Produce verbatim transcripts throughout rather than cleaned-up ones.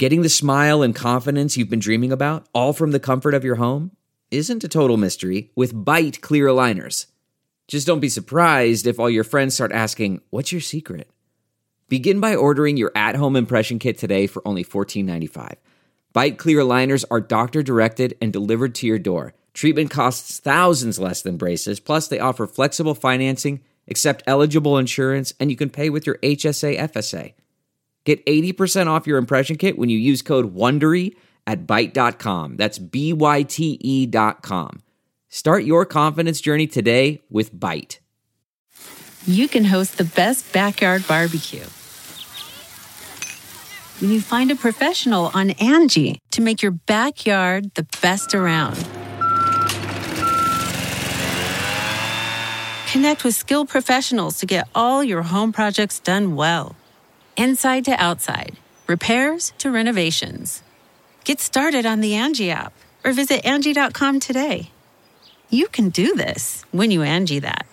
Getting the smile and confidence you've been dreaming about, all from the comfort of your home, isn't a total mystery with Byte clear aligners. Just don't be surprised if all your friends start asking, what's your secret? Begin by ordering your at-home impression kit today for only fourteen ninety-five. Byte clear aligners are doctor-directed and delivered to your door. Treatment costs thousands less than braces, plus they offer flexible financing, accept eligible insurance, and you can pay with your H S A F S A. Get eighty percent off your impression kit when you use code WONDERY at byte dot com. That's B Y T E dot com. Start your confidence journey today with Byte. You can host the best backyard barbecue when you find a professional on Angie to make your backyard the best around. Connect with skilled professionals to get all your home projects done well. Inside to outside, repairs to renovations. Get started on the Angie app or visit Angie dot com today. You can do this when you Angie that.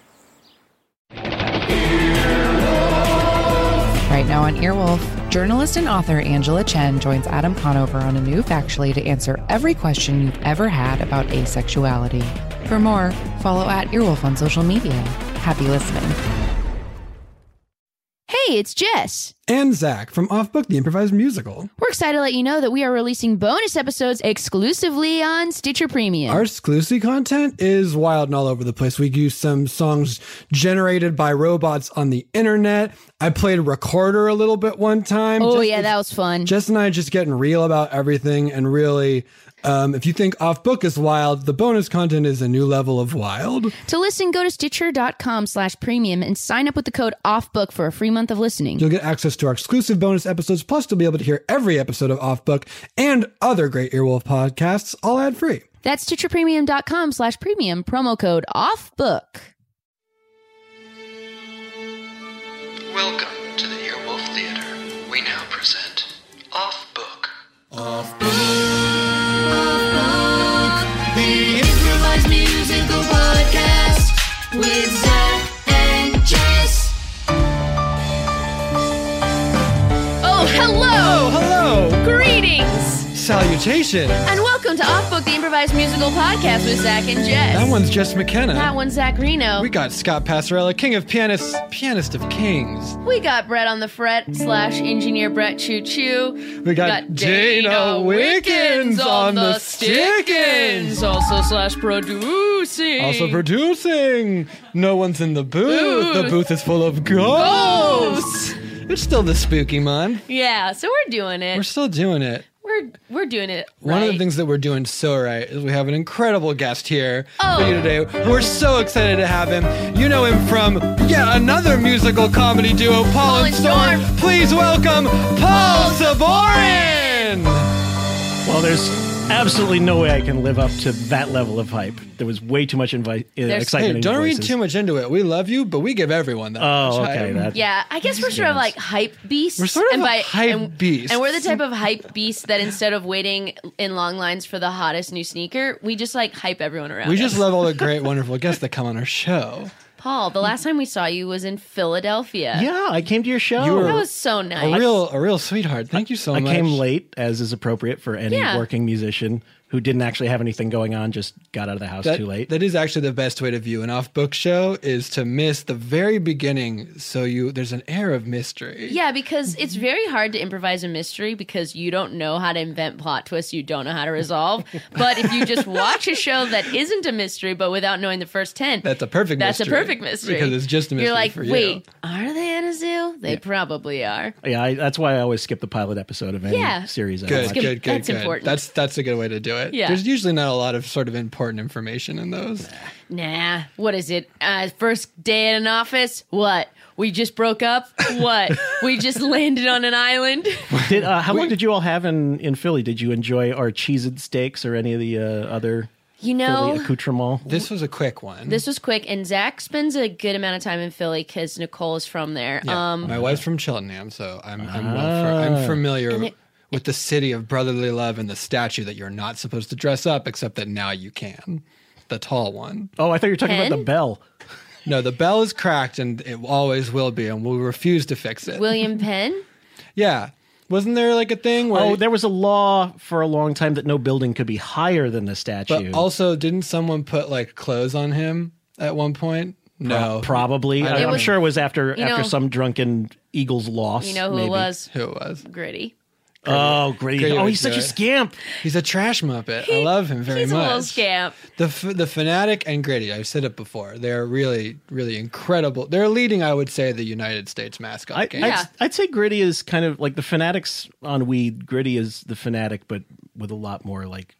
Right now on Earwolf, journalist and author Angela Chen joins Adam Conover on a new Factually to answer every question you've ever had about asexuality. For more, follow at Earwolf on social media. Happy listening. Hey, it's Jess. And Zach from Off Book, the improvised musical. We're excited to let you know that we are releasing bonus episodes exclusively on Stitcher Premium. Our exclusive content is wild and all over the place. We use some songs generated by robots on the internet. I played Recorder a little bit one time. Oh, Jess, yeah, that was fun. Jess and I just getting real about everything and really... Um, if you think Off Book is wild, the bonus content is a new level of wild. To listen, go to stitcher.com slash premium and sign up with the code OFFBOOK for a free month of listening. You'll get access to our exclusive bonus episodes, plus you'll be able to hear every episode of Off Book and other great Earwolf podcasts, all ad-free. That's stitcherpremium.com slash premium, promo code OFFBOOK. Welcome to the Earwolf Theater. We now present Off Book. Off Book. The improvised musical podcast with Zach and Jess. Oh, hello! Oh, hello! Greetings! Salutations! And welcome to Off Book, the improvised musical podcast with Zach and Jess. That one's Jess McKenna. That one's Zach Reno. We got Scott Passarella, king of pianists, pianist of kings. We got Brett on the fret slash engineer Brett Choo Choo. We got, Dana Wickens on the stickins. Also slash producing. Also producing. No one's in the booth. Booth. The booth is full of ghosts. Ghosts. It's still the spooky month. Yeah, so we're doing it. We're still doing it. We're we're doing it right. One of the things that we're doing so right is we have an incredible guest here Oh. for you today. We're so excited to have him. You know him from yet another musical comedy duo, Paul, Paul and and Storm. Storm. Please welcome Paul Saborin! Well, there's absolutely no way I can live up to that level of hype. There was way too much invi- uh, There's- excitement Hey, in don't your read voices. too much into it. We love you, but we give everyone that Oh, much okay. hype. That, Yeah, I guess we're sort of like hype beasts. We're sort of and a by, hype and, beasts. And we're the type of hype beast that instead of waiting in long lines for the hottest new sneaker, we just like hype everyone around We us. just love all the great, wonderful guests that come on our show. Paul, the last time we saw you was in Philadelphia. yeah, I came to your show. You were That was so nice. A real, a real sweetheart. Thank you so I much. came late, as is appropriate for any Yeah. working musician who didn't actually have anything going on, just got out of the house That, too late. that is actually the best way to view an off-book show is to miss the very beginning, so you there's an air of mystery. Yeah, because it's very hard to improvise a mystery because you don't know how to invent plot twists you don't know how to resolve. But if you just watch a show that isn't a mystery, but without knowing the first ten, That's a perfect that's mystery. a perfect mystery. Because it's just a mystery You're like, for you. wait, are they in a zoo? They probably are. yeah, I, that's why I always skip the pilot episode of any Yeah. series I Good, watch. good, good, That's good. important. That's that's a good way to do it. Yeah. There's usually not a lot of sort of important information in those. Nah, what is it? Uh, first day in an office? What? We just broke up? What? We just landed on an island? Did, uh, how long did you all have in, in Philly? Did you enjoy our Cheez-It steaks or any of the uh, other You Philly know, accoutrements? This was a quick one. this was quick, and Zach spends a good amount of time in Philly because Nicole is from there. Yeah. Um, My wife's from Cheltenham, so I'm I'm, well for, I'm familiar And it- with the city of brotherly love and the statue that you're not supposed to dress up, except that now you can. The tall one. Oh, I thought you were talking Pen? about the bell. No, the bell is cracked and it always will be, and we'll refuse to fix it. William Penn? Yeah. Wasn't there like a thing where? Oh, there was a law for a long time that no building could be higher than the statue. But also, didn't someone put like clothes on him at one point? No, Probably. I I don't I'm know. sure it was after You after know- some drunken Eagles loss. You know who maybe. it was? Who it was? Gritty. Oh, Gritty. Gritty Oh, would he's do such a it. scamp. He's a trash muppet. I love him very He's much. a little scamp. The f- the Fanatic and Gritty, I've said it before. They're really really incredible. They're leading, I would say, the United States mascot I, game. I'd, Yeah. I'd say Gritty is kind of like the Fanatics on weed. Gritty is the Fanatic, but with a lot more like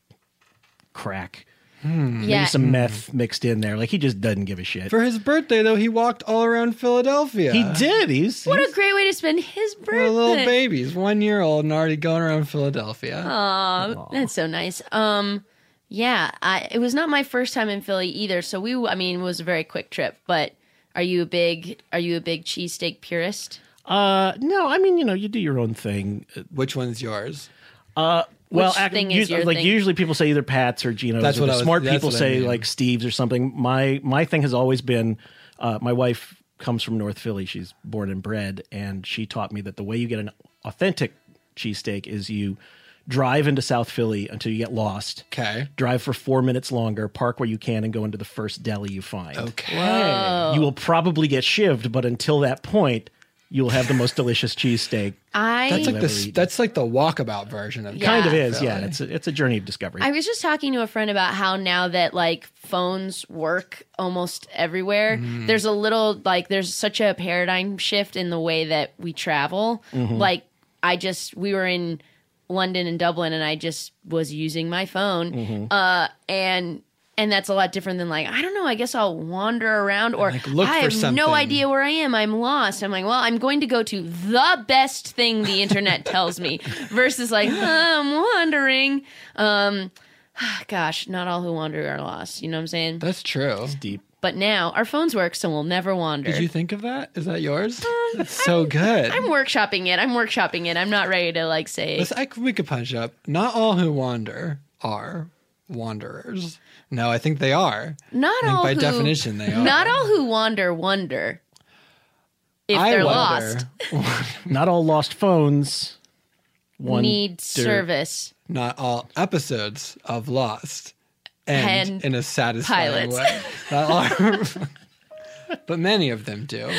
crack. Yeah. Maybe some meth mixed in there. Like he just doesn't give a shit. For his birthday, though, he walked all around Philadelphia. he did. He's, What he's a great way to spend his birthday. A little baby. He's one year old and already going around Philadelphia. Aw, that's so nice. Um, yeah, I, it was not my first time in Philly either. So we, I mean, it was a very quick trip. But are you a big, are you a big cheesesteak purist? uh, no, I mean, you know, you do your own thing. Which one's yours? Uh, well, Which ac- thing is usually, your like thing? usually people say either Pat's or Geno's. That's or what the I was- smart that's people what I say mean. like Steve's or something. My my thing has always been. Uh, my wife comes from North Philly. She's born and bred, and she taught me that the way you get an authentic cheesesteak is you drive into South Philly until you get lost. Okay. Drive for four minutes longer, park where you can, and go into the first deli you find. Okay. You will probably get shivved, but until that point, you will have the most delicious cheesesteak. I That's like Never the eaten. that's like the walkabout version of Yeah. Kind of is, Philly. yeah. It's a, it's a journey of discovery. I was just talking to a friend about how now that like phones work almost everywhere, Mm-hmm. there's a little like there's such a paradigm shift in the way that we travel. Mm-hmm. Like I just we were in London and Dublin and I just was using my phone. Mm-hmm. Uh and and that's a lot different than like, I don't know, I guess I'll wander around or Like, look I for have something. no idea where I am. I'm lost. I'm like, well, I'm going to go to the best thing the internet tells me versus like, "Huh, I'm wandering. Um, gosh, not all who wander are lost. You know what I'm saying? That's true. Deep. But now our phones work, so we'll never wander. Did you think of that? Is that yours? That's so good. I'm workshopping it. I'm workshopping it. I'm not ready to like say. Let's, I, we could punch up. Not all who wander are wanderers. No, I think they are. Not I think all by who, definition they are. Not all who wander wonder. If I they're wonder, lost, Not all lost phones one need service. Not all episodes of Lost end And in a satisfying pilots. way. Not all, but many of them do.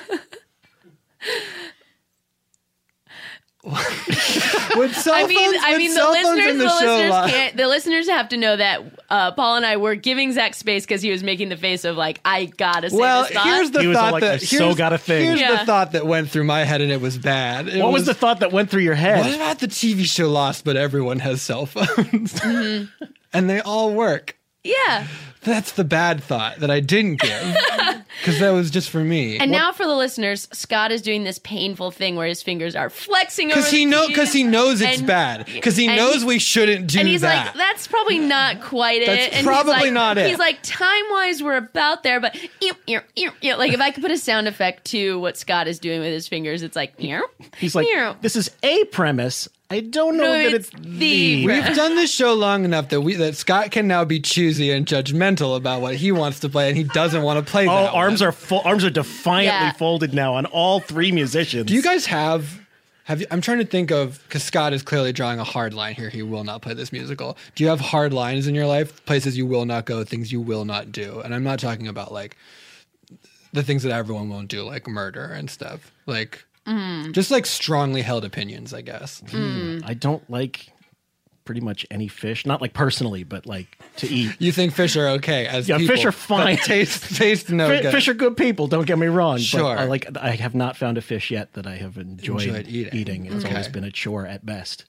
Would cell I mean, phones- I would mean, the cell phones listeners, in the, the show listeners Lost- can't. The listeners have to know that uh, Paul and I were giving Zach space because he was making the face of like, I gotta say Well, this thought. here's the He was all thought like, that "I so here's, got a thing." Here's Yeah. the thought that went through my head, and it was bad. It What was the thought that went through your head? What about the T V show Lost, but everyone has cell phones? Mm-hmm. And they all work. yeah. That's the bad thought that I didn't give. Because that was just for me. And now for the listeners, Scott is doing this painful thing where his fingers are flexing over Because he the know, keys, because he knows it's and- bad. Because he and knows he- we shouldn't do And he's that. like, that's probably not quite That's it. And probably he's like, not it. He's like, time wise, we're about there, but ew, ew, ew, ew. Like if I could put a sound effect to what Scott is doing with his fingers, it's like, ew, He's like, ew. this is a premise. I don't know No, that it's it's, the the. We've done this show long enough that we that Scott can now be choosy and judgmental about what he wants to play, and he doesn't want to play Oh, that. arms one. are full. Arms are defiantly Yeah. folded now on all three musicians. Do you guys have? Have you, I'm trying to think of because Scott is clearly drawing a hard line here. He will not play this musical. Do you have hard lines in your life? Places you will not go, things you will not do. And I'm not talking about like the things that everyone won't do, like murder and stuff. Like just like strongly held opinions, I guess. I don't like pretty much any fish. Not like personally, but like to eat. You think fish are okay as Yeah, people, fish are fine. but Taste, taste no Fi- good. Fish are good people. Don't get me wrong. Sure. But I like. I have not found a fish yet that I have enjoyed, Enjoyed eating. eating. It's Okay. always been a chore at best.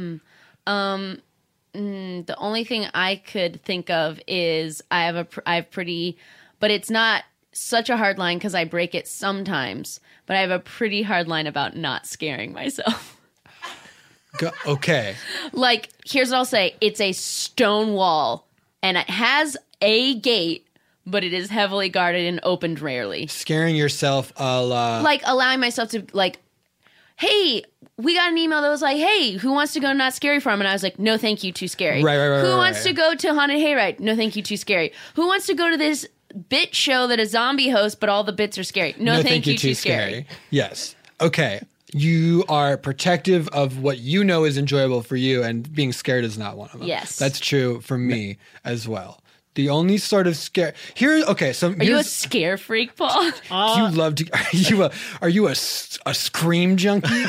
The only thing I could think of is I have a pr- I have pretty, but it's not such a hard line because I break it sometimes. But I have a pretty hard line about not scaring myself. Go- okay. Like, here's what I'll say: it's a stone wall, and it has a gate, but it is heavily guarded and opened rarely. Scaring yourself a la. Like allowing myself to like, hey, we got an email that was like, hey, who wants to go to Not Scary Farm? And I was like, no, thank you, too scary. Right, right, right, Who right, wants right. to go to Haunted Hayride? No, thank you, too scary. Who wants to go to this bit show that a zombie hosts, but all the bits are scary? No, thank, you, too scary. Yes. Okay. you are protective of what you know is enjoyable for you, and being scared is not one of them. Yes. That's true for me as well. The only sort of scare here. Okay, so Are you a scare freak, Paul? you love to. Are you a are you a, s- a scream junkie?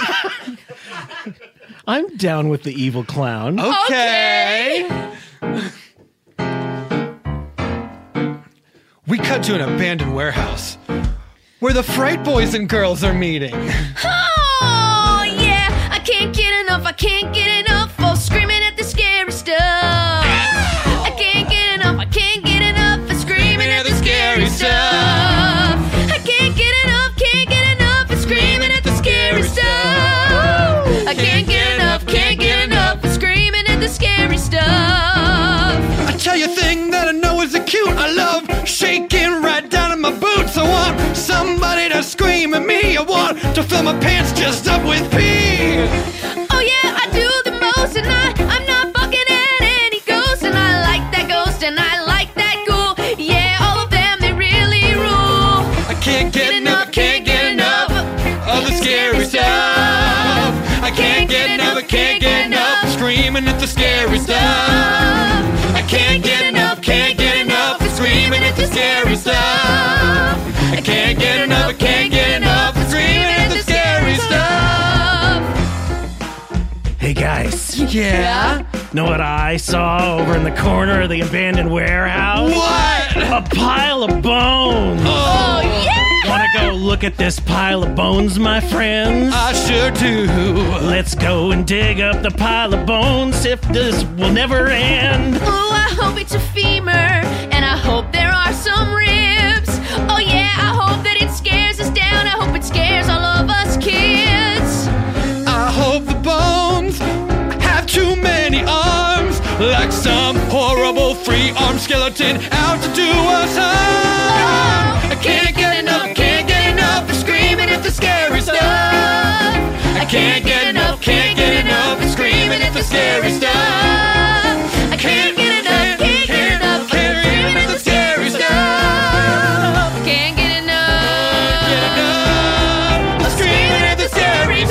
I'm down with the evil clown. Okay. We cut to an abandoned warehouse where the Fright Boys and girls are meeting. Oh, yeah. I can't get enough. I can't get enough of screaming at the scary stuff. I can't get enough. I can't get enough of screaming at the scary stuff. I can't get enough. Can't get enough of screaming at the scary stuff. I can't get enough. Can't get enough of screaming at the scary stuff. I tell you a thing that I know is acute. I love shaking right down in my boots. I want somebody to scream at me. I want to fill my pants just up with pee. Oh yeah, I do the most, and I, I'm not fucking at any ghost, and I like that ghost, and I like that ghoul. Yeah, all of them, they really rule. I can't get enough, can't get enough of the scary stuff. I can't get enough, I can't get enough of screaming at the scary stuff. I can't get enough, can't get enough of screaming at the scary stuff. I can't get enough, I can't get enough of screaming at the scary stuff. Hey guys, Yeah? know what I saw over in the corner of the abandoned warehouse? What? A pile of bones. Oh, Yeah! Want to go look at this pile of bones, my friends? I sure do. Let's go and dig up the pile of bones if this will never end. Oh, I hope it's a femur, and I hope there are some ribs. Oh yeah, I hope that it scares us down. I hope it scares all of us kids. I hope the bones have too many arms, like some horrible free-arm skeleton out to do us harm. I can't get enough, can't get enough of screaming at the scary stuff. I can't get enough, can't get enough of screaming at the scary stuff. I can't get enough, can't get enough of screaming at the scary stuff. Can't get enough. Get enough of screaming at the scary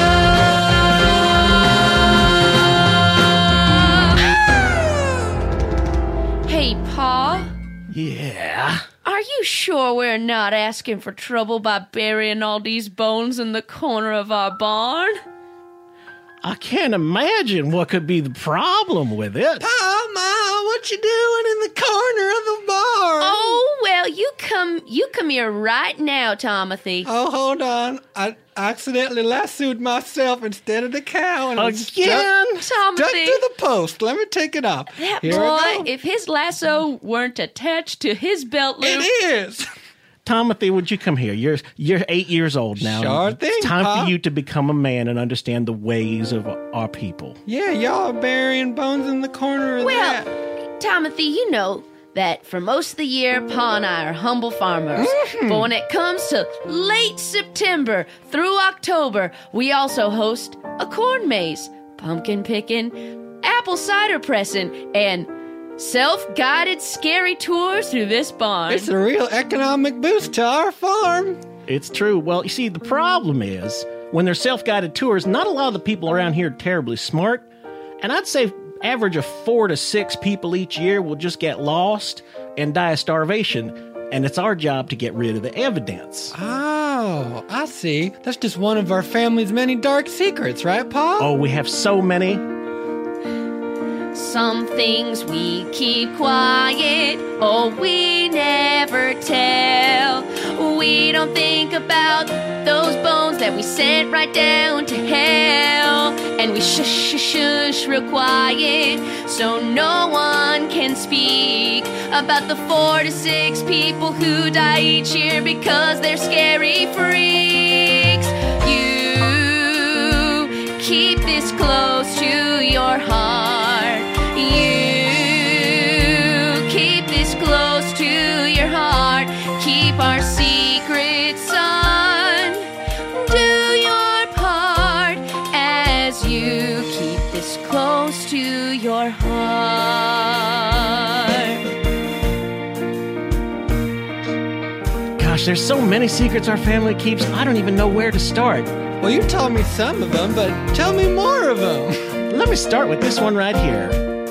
stuff. Hey, Paul, Yeah. are you sure we're not asking for trouble by burying all these bones in the corner of our barn? I can't imagine what could be the problem with it. Oh, Ma, what you doing in the corner of the barn? Oh, well, you come you come here right now, Timothy. Oh, hold on. I accidentally lassoed myself instead of the cow. And it's Again? Stuck, stuck Timothy. to the post. Let me take it off. That Here I boy, go. if his lasso weren't attached to his belt loop. It is. Timothy, would you come here? You're you're eight years old now. Sure thing, It's time Pop. for you to become a man and understand the ways of our people. Yeah, y'all are burying bones in the corner of Well, that. Timothy, you know that for most of the year, Pa and I are humble farmers. Mm-hmm. But when it comes to late September through October, we also host a corn maze, pumpkin picking, apple cider pressing, and self-guided scary tours through this barn. It's a real economic boost to our farm. It's true. Well, you see, the problem is when they're self-guided tours, not a lot of the people around here are terribly smart. And I'd say average of four to six people each year will just get lost and die of starvation. And it's our job to get rid of the evidence. Oh, I see. That's just one of our family's many dark secrets, right, Pa? Oh, we have so many. Some things we keep quiet, oh, we never tell. We don't think about those bones that we sent right down to hell. And we shush, shush, shush real quiet, so no one can speak about the four to six people who die each year because they're scary freaks. You keep this close to your heart. You keep this close to your heart. Keep our secret, son. Do your part as you keep this close to your heart. Gosh, there's so many secrets our family keeps, I don't even know where to start. Well, you told me some of them, but tell me more of them. Let me start with this one right here.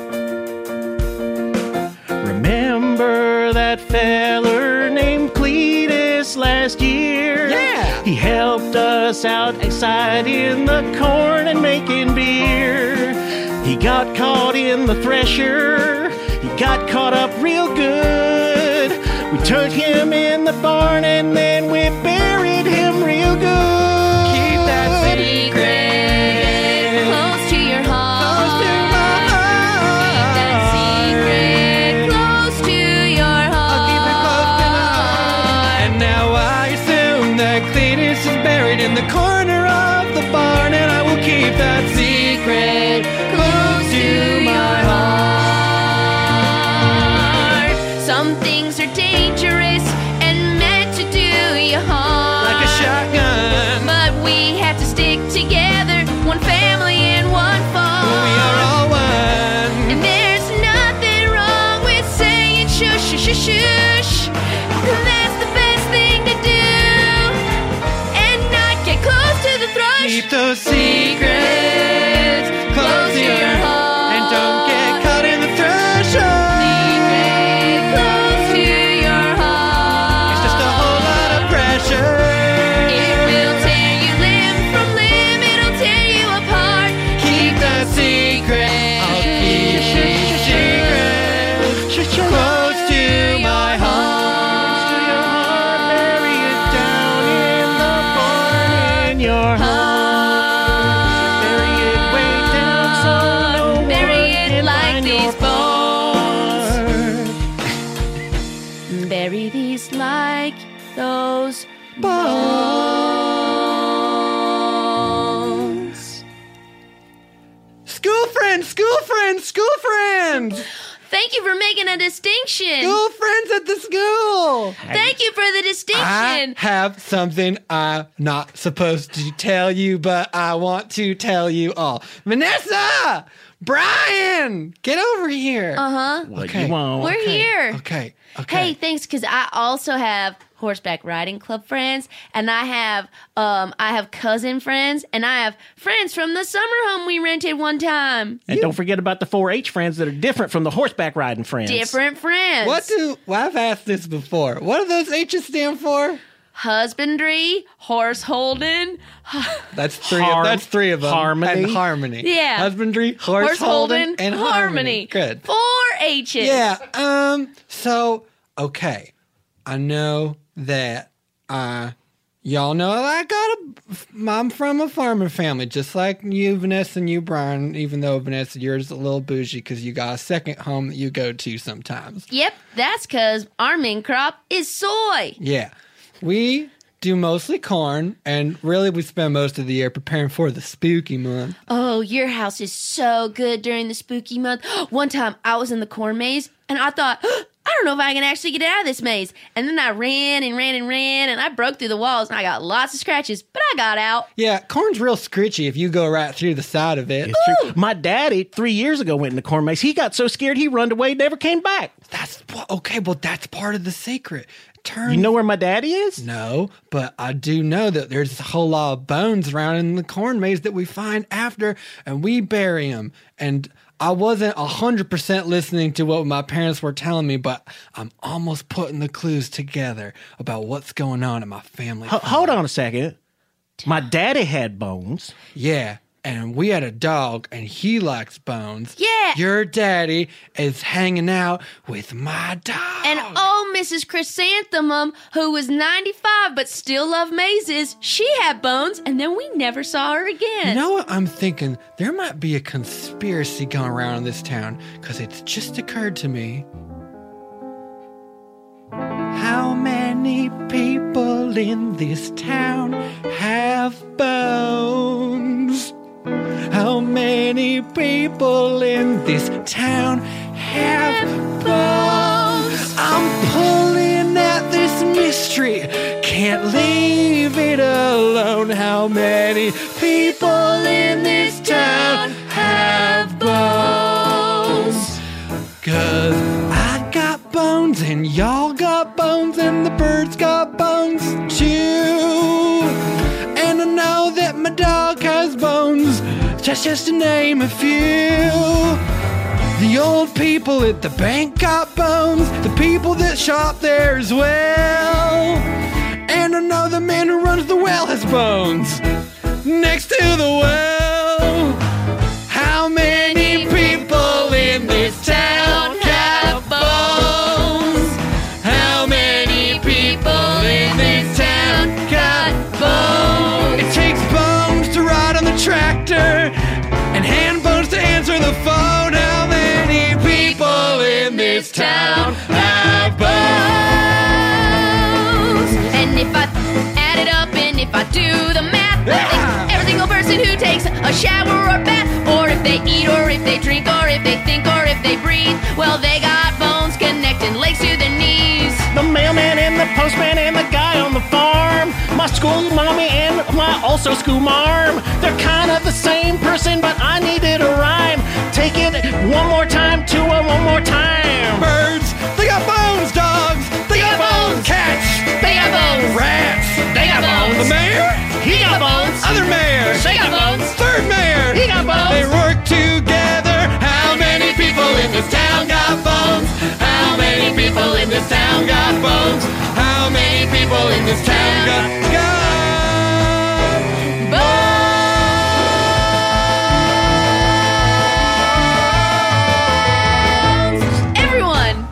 Remember that feller named Cletus last year? Yeah. He helped us outside in the corn and making beer. He got caught in the thresher. He got caught up real good. We took him in the barn and then we buried him real good. Keep that secret Close to your heart. close to my heart. Keep that secret close to your heart. I'll keep it close to my heart. And now I assume that Cletus is buried in the corner of the barn, and I will keep that secret close to my heart. Some things are dangerous and meant to do you harm. Like a shotgun, But we have to stick together, one family and one farm. we are all one. And there's nothing wrong with saying shush, shush, shush, shush. That's the best thing to do. And not get close to the thrush. Keep those secrets close to your heart, and don't get caught in the threshold. Secret close to your heart. It's just a whole lot of pressure. It will tear you limb from limb. It'll tear you apart. Keep that secret. I'll keep the secret close to my heart. To your heart, bury it down in the barn in your heart. Bury it way down so no Bury one it can like find your these bones. part. Bury these like those bones. School friends, school friends, school friends, Thank you for making a distinction. school friends at the school. Thank you for the I distinction. have something I'm not supposed to tell you, but I want to tell you all. Vanessa, Brian, get over here. Uh huh. What Okay. you want? We're Okay, here. Okay. Okay. Hey, thanks, because I also have horseback riding club friends, and I have um I have cousin friends, and I have friends from the summer home we rented one time. And don't forget about the four H friends that are different from the horseback riding friends. Different friends. What do well, I've asked this before? What do those H's stand for? Husbandry, horse holding, That's three. Harm- of, that's three of them. harmony. And harmony. Yeah. Husbandry, horse, horse holding, holding, and harmony. Good. Four H's. Yeah. Um. So okay, I know that. Uh, y'all know I got a. I'm from a farmer family, just like you, Vanessa, and you, Brian. Even though Vanessa, yours is a little bougie because you got a second home that you go to sometimes. Yep, that's because our main crop is soy. Yeah. We do mostly corn, and really we spend most of the year preparing for the spooky month. Oh, your house is so good during the spooky month. One time I was in the corn maze and I thought, I don't know if I can actually get out of this maze. And then I ran and ran and ran and I broke through the walls and I got lots of scratches, but I got out. Yeah, corn's real scritchy if you go right through the side of it. It's true. My daddy, three years ago, went in the corn maze. He got so scared he run away, never came back. That's well, okay, well that's part of the secret. Turn You know where my daddy is? No, but I do know that there's a whole lot of bones around in the corn maze that we find after, and we bury them. And I wasn't one hundred percent listening to what my parents were telling me, but I'm almost putting the clues together about what's going on in my family. H- hold on a second. My daddy had bones. Yeah, and we had a dog, and he likes bones. Yeah. Your daddy is hanging out with my dog. And oh, Missus Chrysanthemum, who was ninety-five but still loved mazes, she had bones and then we never saw her again. You know what I'm thinking? There might be a conspiracy going around in this town, because it's just occurred to me. How many people in this town have bones? How many people in this town have bones? I'm pulling at this mystery, can't leave it alone. How many people in this town have bones? 'Cause I got bones and y'all got bones and the birds got bones. just just to name a few. The old people at the bank got bones, the people that shop there as well. And I know the man who runs the well has bones next to the well. How many people in this town got bones? How many people in this town got bones? It takes bones to ride on the tractor and hand bones to answer the phone. How many people in this town have bones? And if I add it up and if I do the math, I think every single person who takes a shower or bath, or if they eat or if they drink or if they think or if they breathe, well, they got bones connecting legs to their knees. The mailman and the postman and the guy on the farm, my school mommy and my also school marm. They're kind of the same person, but I needed a rhyme. Take it one more time to a one more time. Birds, they got bones. Dogs, they got bones. Cats, They got bones. rats, They got bones. the mayor, He got bones. other mayor, They got bones. third mayor, He got bones. they work together. How many people in this town got bones? How many people in this town got bones? How many people in this town got got Everyone.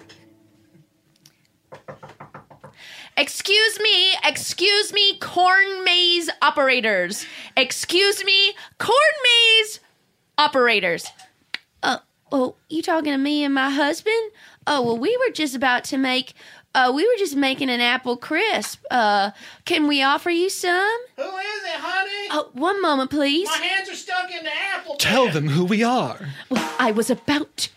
Excuse me, excuse me, corn maze operators. Excuse me, corn maze operators. Uh, oh, you talking to me and my husband? Oh, well, we were just about to make, uh, we were just making an apple crisp. Uh, can we offer you some? Who is it, honey? Oh, one moment, please. My hands are stuck in the apple. Tell them who we are. Well, I was about to.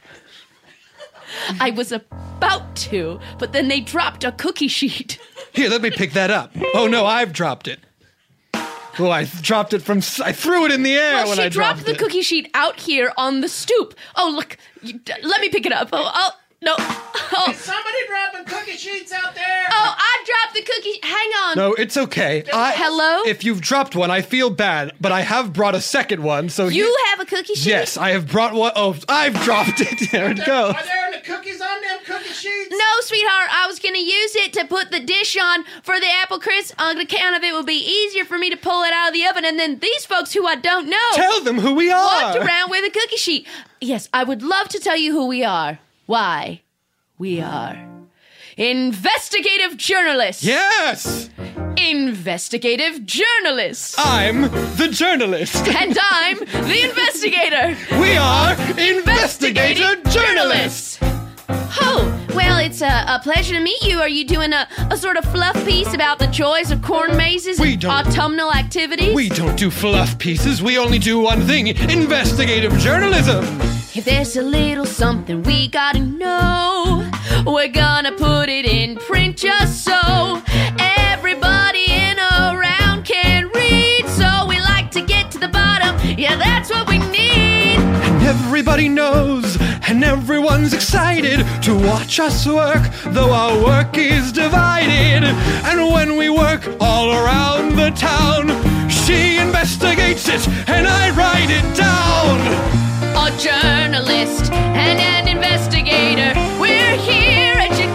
I was about to, but then they dropped a cookie sheet. Here, let me pick that up. Oh no, I've dropped it. Oh, I dropped it from. I threw it in the air Well, when she I dropped dropped the it. cookie sheet out here on the stoop. Oh, look. You, d- let me pick it up. Oh, oh no. Oh, Somebody dropping cookie sheets out there. oh, I dropped the cookie. Hang on. No, it's okay. I, Hello? If you've dropped one, I feel bad, but I have brought a second one. So You he- have a cookie sheet? Yes, I have brought one. Oh, I've dropped it. There it goes. Are there any cookies on them cookie sheets? No, sweetheart. I was going to use it to put the dish on for the apple crisp on account of it would be easier for me to pull it out of the oven. And then these folks who I don't know Tell them who we are. walked around with a cookie sheet. Yes, I would love to tell you who we are. Why? We are investigative journalists. Yes, Investigative journalists. I'm the journalist. And I'm the investigator. We are investigator journalists. Oh, well, it's a, a pleasure to meet you. Are you doing a, a sort of fluff piece about the joys of corn mazes We and don't- autumnal activities? We don't do fluff pieces. We only do one thing: investigative journalism. If there's a little something we gotta know, we're gonna put it in print just so everybody in around can read. So we like to get to the bottom. Yeah, that's what we need. And everybody knows, and everyone's excited to watch us work, though our work is divided. And when we work all around the town, she investigates it, and I write it down. A journalist and an investigator, we're here at your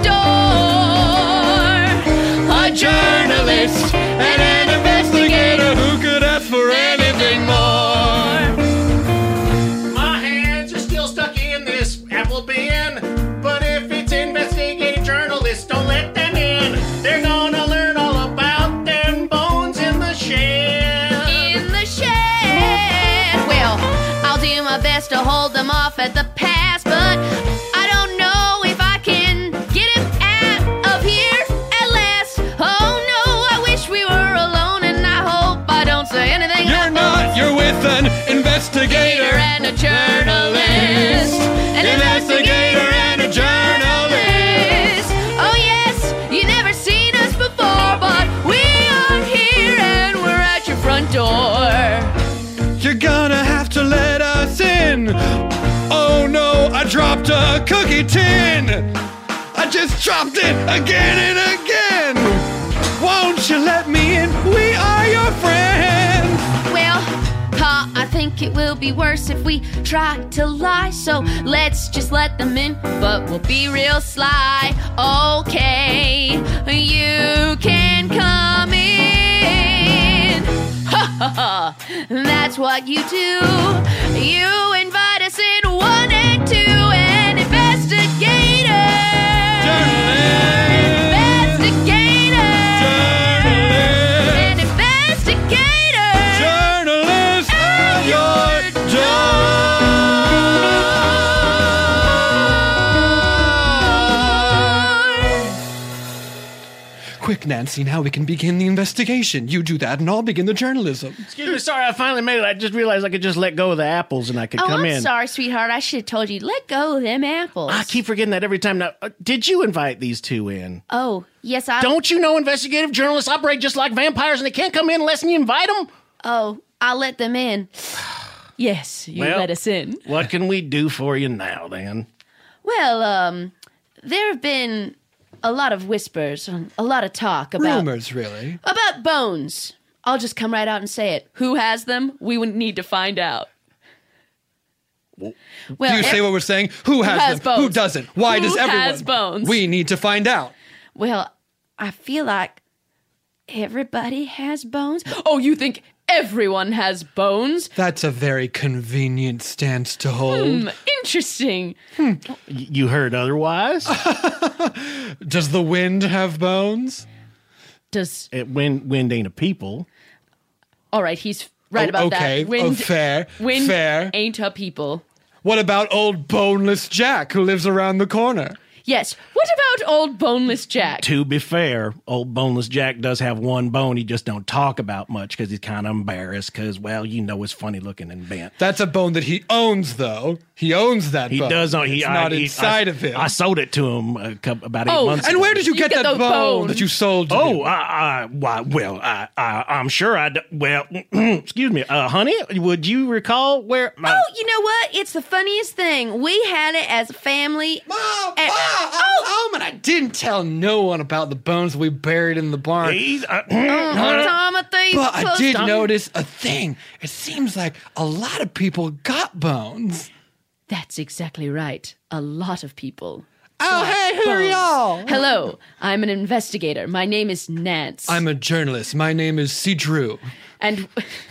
door. A journalist and an investigator, Who could ask for anything more? My hands are still stuck in this apple bin. But if it's investigative journalists, don't let them in. They're gonna learn all about them bones in the shed. in the shed. Well, I'll do my best to hold them off at the pass, but I don't know if I can get him out of here at last. Oh no, I wish we were alone, and I hope I don't say anything. You're not, you're with an investigator. And a journalist. An investigator and a journalist. Oh yes, you never seen us before, but we are here and we're at your front door. You're gonna have to let us in. Oh no, I dropped a cookie tin. I just dropped it again and again. Won't you let me in? We are your friends. Well, Pa, I think it will be worse if we try to lie. So let's just let them in, but we'll be real sly. Okay, you can come in. Ha ha ha, that's what you do. You invite us in one and two, and investigators. Investigators. And investigators. Journalists at your Quick, Nancy, now we can begin the investigation. You do that and I'll begin the journalism. Excuse me, sorry, I finally made it. I just realized I could just let go of the apples and I could Oh, come I'm in. sorry, sweetheart. I should have told you. Let go of them apples. I keep forgetting that every time. Now, uh, did you invite these two in? Oh, yes, I... Don't you know investigative journalists operate just like vampires and they can't come in unless you invite them? Oh, I'll let them in. Yes, you Well, let us in. What can we do for you now, then? Well, um, there have been a lot of whispers, a lot of talk about... Rumors, really. About bones. I'll just come right out and say it. Who has them? We would need to find out. Well, do you say ev- what we're saying? Who has, has them? Who bones? doesn't? Why Who does everyone? has bones? We need to find out. Well, I feel like everybody has bones. Oh, you think everyone has bones? That's a very convenient stance to hold. Hmm, interesting. Y- You heard otherwise? Does the wind have bones? Does it, wind, wind ain't a people. all right? He's right Oh, about okay. that. Wind, Oh, fair. Wind Fair. ain't a people. What about old boneless Jack who lives around the corner? Yes. What about old boneless Jack? To be fair, old boneless Jack does have one bone. He just don't talk about much because he's kind of embarrassed because, well, you know, it's funny looking and bent. That's a bone that he owns, though. He owns that He bone. does own. He It's I- not he- inside I, of him. I sold it to him a couple, about eight Oh, months and ago. where did you, You get, get that those bone bones. that you sold to Oh, him? I, I, why, well, I, I, I'm sure I. d- Well, excuse me, uh, honey. Would you recall where? My, Oh, you know what? It's the funniest thing. We had it as a family. Mom, And- Mom, oh, oh, and I didn't tell no one about the bones we buried in the barn. He's, uh, Timothy, But I close did down. notice a thing. It seems like a lot of people got bones. That's exactly right. A lot of people. Oh, hey, who are bones. y'all? Hello, I'm an investigator. My name is Nance. I'm a journalist. My name is C. Drew. and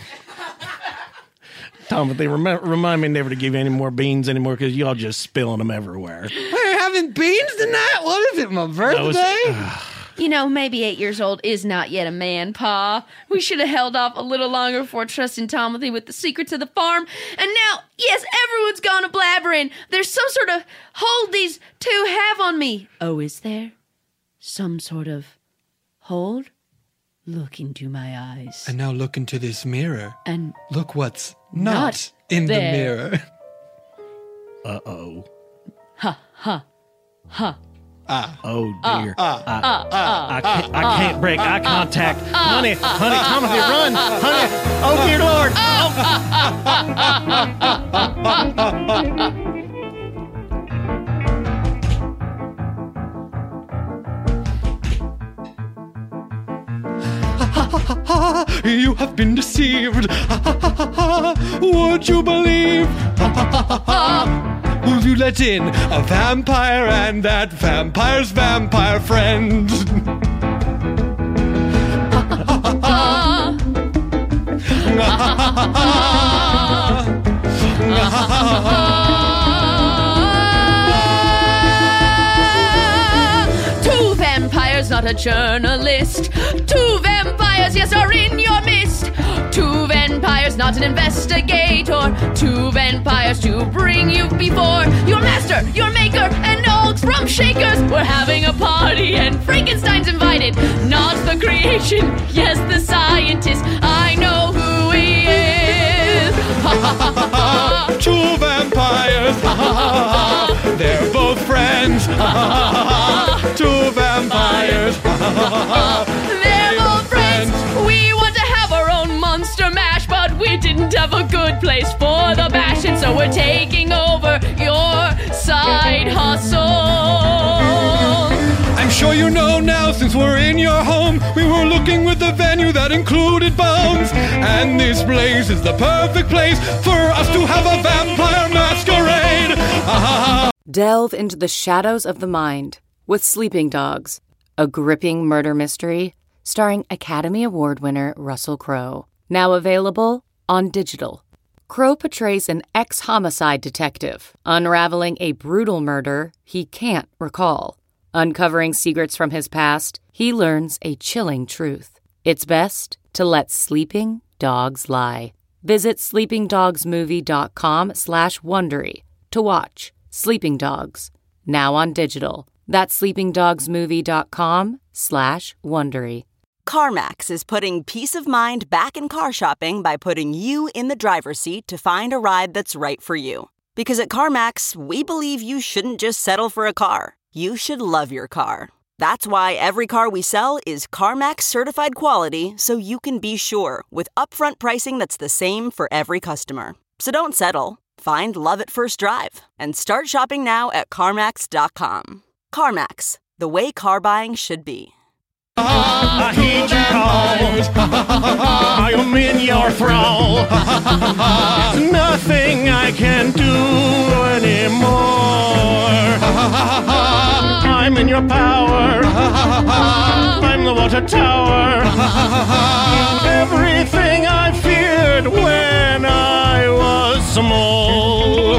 Tom, they remind, remind me never to give you any more beans anymore because y'all just spilling them everywhere. We're having beans tonight? What is it, my birthday? you know, maybe eight years old is not yet a man, Pa. We should have held off a little longer before trusting Timothy with the secrets of the farm. And now, yes, everyone's gone a blabbering. There's some sort of hold these two have on me. Oh, is there? Some sort of hold? Look into my eyes. And now look into this mirror. And Look what's not, Not in there. the mirror. Uh-oh. ha, ha, ha. Oh, dear. I, I, can't, I can't break eye contact. honey, honey, Timothy, run. Honey, oh, dear Lord. You have been deceived. Would you believe? Will you let in a vampire and that vampire's vampire friend? Two vampires, not a journalist. Two vampires, yes, are in your midst. Two vampires, not an investigator. Two vampires to bring you before your master, your maker, and old rum shakers. We're having a party and Frankenstein's invited. Not the creation, yes, the scientist. I know who he is. Ha ha ha ha ha. Two vampires. They're both friends. Two vampires. They're all friends. We want to have our own monster mash, but we didn't have a good place for the bash, and so we're taking over your side hustle. I'm sure you know now, since we're in your home, we were looking with a venue that included bones. And this place is the perfect place for us to have a vampire masquerade. Ah. Delve into the shadows of the mind with Sleeping Dogs, a gripping murder mystery starring Academy Award winner Russell Crowe. Now available on digital. Crowe portrays an ex-homicide detective, unraveling a brutal murder he can't recall. Uncovering secrets from his past, he learns a chilling truth. It's best to let sleeping dogs lie. Visit sleepingdogsmovie.com slash Wondery to watch Sleeping Dogs, now on digital. That's sleepingdogsmovie.com slash Wondery. CarMax is putting peace of mind back in car shopping by putting you in the driver's seat to find a ride that's right for you. Because at CarMax, we believe you shouldn't just settle for a car. You should love your car. That's why every car we sell is CarMax certified quality, so you can be sure with upfront pricing that's the same for every customer. So don't settle. Find love at first drive and start shopping now at CarMax dot com. CarMax, the way car buying should be. I heed your call. I am in your thrall. There's nothing I can do anymore. I'm in your power. I'm the water tower. Everything I feared when I was small.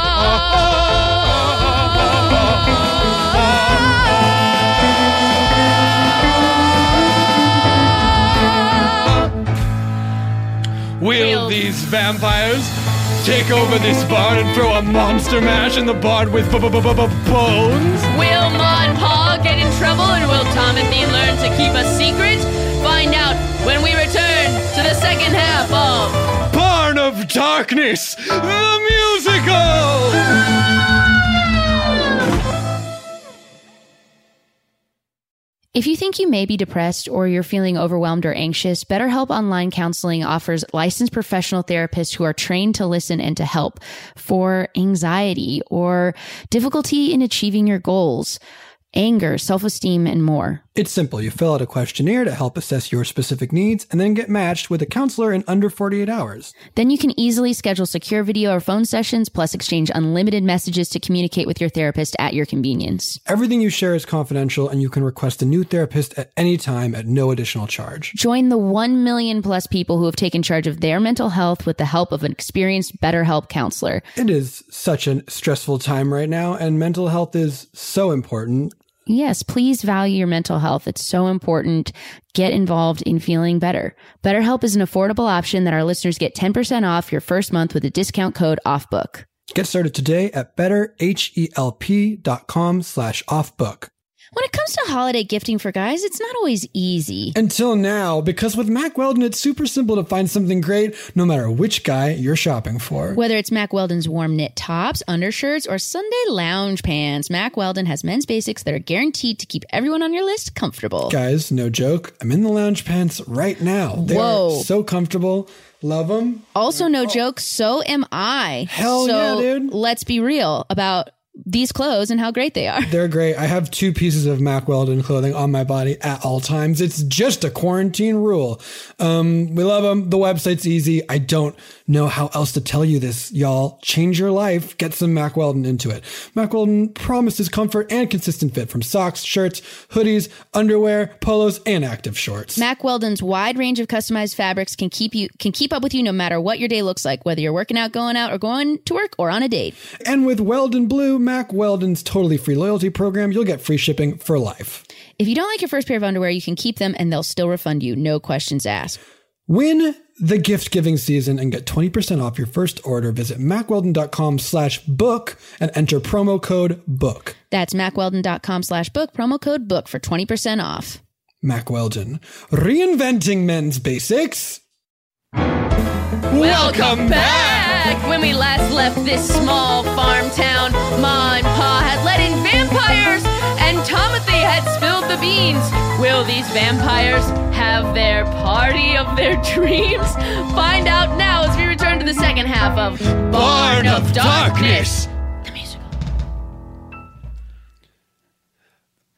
Will these vampires take over this bar and throw a monster mash in the bar with b- b- b- b- bones? Will Ma and Pa get in trouble, and will Timothy learn to keep a secret? Find out when we return to the second half of Barn of Darkness, the musical! If you think you may be depressed or you're feeling overwhelmed or anxious, BetterHelp Online Counseling offers licensed professional therapists who are trained to listen and to help for anxiety or difficulty in achieving your goals, anger, self-esteem, and more. It's simple. You fill out a questionnaire to help assess your specific needs and then get matched with a counselor in under forty-eight hours. Then you can easily schedule secure video or phone sessions, plus exchange unlimited messages to communicate with your therapist at your convenience. Everything you share is confidential, and you can request a new therapist at any time at no additional charge. Join the one million plus people who have taken charge of their mental health with the help of an experienced BetterHelp counselor. It is such a stressful time right now, and mental health is so important. Yes, please value your mental health. It's so important. Get involved in feeling better. BetterHelp is an affordable option that our listeners get ten percent off your first month with a discount code OFFBOOK. Get started today at betterhelp.com slash offbook. When it comes to holiday gifting for guys, it's not always easy. Until now, because with Mack Weldon, it's super simple to find something great no matter which guy you're shopping for. Whether it's Mack Weldon's warm knit tops, undershirts, or Sunday lounge pants, Mack Weldon has men's basics that are guaranteed to keep everyone on your list comfortable. Guys, no joke. I'm in the lounge pants right now. They're Whoa. so comfortable. Love them. Also, no joke, so am I. Hell so yeah, dude. Let's be real about these clothes and how great they are. They're great. I have two pieces of Mack Weldon clothing on my body at all times. It's just a quarantine rule. Um, we love them. The website's easy. I don't know how else to tell you this, y'all. Change your life. Get some Mack Weldon into it. Mack Weldon promises comfort and consistent fit from socks, shirts, hoodies, underwear, polos, and active shorts. Mack Weldon's wide range of customized fabrics can keep you can keep up with you no matter what your day looks like, whether you're working out, going out, or going to work, or on a date. And with Weldon Blue, Mack Weldon's totally free loyalty program, you'll get free shipping for life. If you don't like your first pair of underwear, you can keep them and they'll still refund you. No questions asked. Win the gift giving season and get twenty percent off your first order. Visit mackweldon.com slash book and enter promo code book. That's mackweldon.com slash book, promo code book for twenty percent off. Mack Weldon, reinventing men's basics. Welcome back! When we last left this small farm town, Ma and Pa had let in vampires, and Timothy had spilled the beans. Will these vampires have their party of their dreams? Find out now as we return to the second half of Barn of Darkness. The musical. Excuse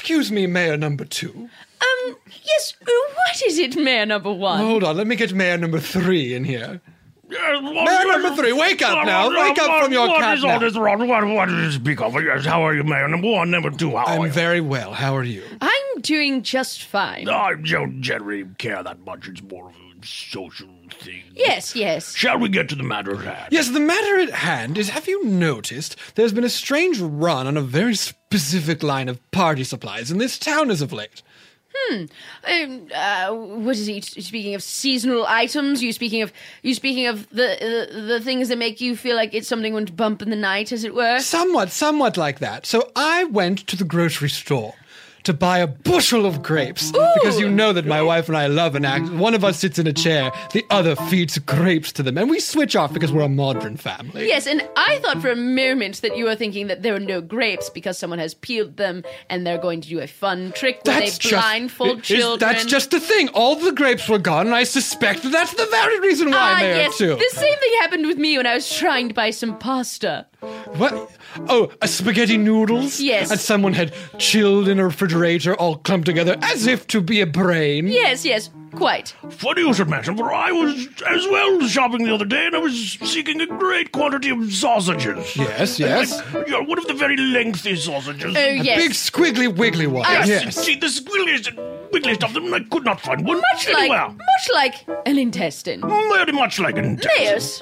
Excuse me, Mayor number two. Um, yes, what is it, Mayor number one? Hold on, let me get Mayor number three in here. Mayor number three, wake up now. Wake up from your What cat is all nap. this wrong? What, what did you speak of? Yes, how are you, Mayor? Number one, number two, how are I'm you? very well. How are you? I'm doing just fine. I don't generally care that much. It's more of a social thing. Yes, yes. Shall we get to the matter at hand? Yes, the matter at hand is, have you noticed there's been a strange run on a very specific line of party supplies in this town as of late? Hmm. Um, uh, what is he speaking of? Seasonal items? You speaking of? You speaking of the, the the things that make you feel like it's something went bump in the night, as it were? Somewhat, somewhat like that. So I went to the grocery store to buy a bushel of grapes. Ooh. Because you know that my wife and I love an act. One of us sits in a chair, the other feeds grapes to them, and we switch off because we're a modern family. Yes, and I thought for a moment that you were thinking that there were no grapes because someone has peeled them and they're going to do a fun trick where That's they just- blindfold is- children. That's just the thing. All the grapes were gone, and I suspect that that's the very reason why, Ah, Mayor, yes. too. The same thing happened with me when I was trying to buy some pasta. What? Oh, a spaghetti noodles? Yes. And someone had chilled in a refrigerator, all clumped together, as if to be a brain? Yes, yes, quite. Funny you should mention, for I was as well shopping the other day, and I was seeking a great quantity of sausages. Yes, yes. Like, you know, one of the very lengthy sausages. Oh, A yes. big squiggly wiggly one. Ah, yes. See, the squiggliest and wiggliest of them, I could not find one Much like, anywhere. much like an intestine. Very much like an intestine. Layers.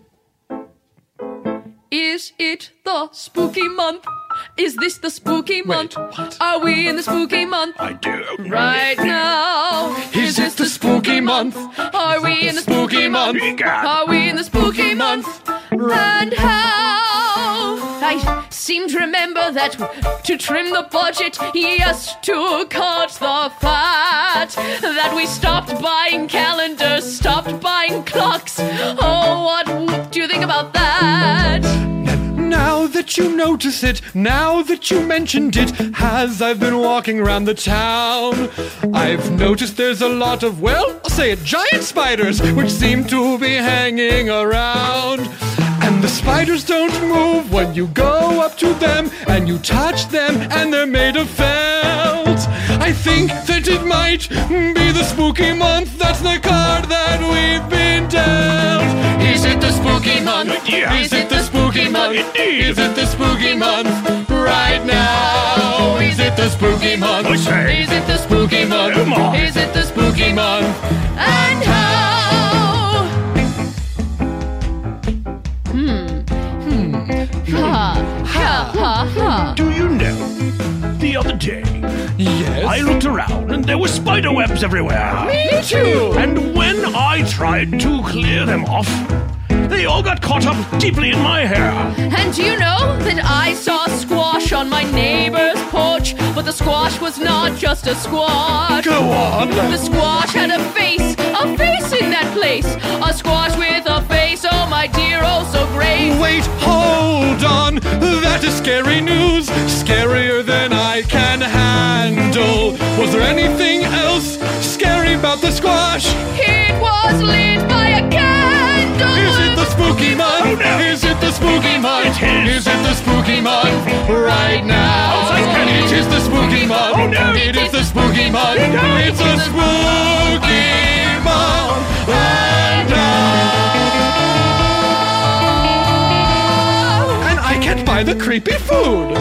Is it the spooky month? Is this the spooky month? what? Are we in the spooky month? I do. Right now. Is it the spooky month? Are we in the spooky month? Egad. Are we in the spooky month? And how? I seem to remember that to trim the budget, yes, to cut the fat, that we stopped buying calendars, stopped buying clocks. Oh, what do you think about that? Now that you notice it, now that you mentioned it, as I've been walking around the town, I've noticed there's a lot of, well, I'll say it, giant spiders, which seem to be hanging around. And the spiders don't move when you go up to them and you touch them, and they're made of felt. I think that it might be the spooky month. That's the card that we've been dealt. Is it the spooky month? Yeah. Is it the spooky month? Indeed. Is it the spooky month right now? Is it the spooky month? I say. Is it the spooky month? Come on. Is it the spooky month? And how? Ha, ha, ha, ha. Do you know, the other day, Yes. I looked around and there were spider webs everywhere. Me too. And when I tried to clear them off, they all got caught up deeply in my hair. And do you know that I saw squash on my neighbor's porch? But the squash was not just a squash. Go on. The squash had a face, a face in that place. A squash with a face, oh my dear, oh so great. Wait, hold on. That is scary news. Scarier than I can handle. Was there anything else scary about the squash? It was lit by a candle. Is it the spooky month? Oh, no. Is it the spooky month? It is. Is it the spooky month right now? Outside candy. It is the spooky month. Oh, no. It is the spooky month. No. It's the spooky month right now. And I can't buy the creepy food.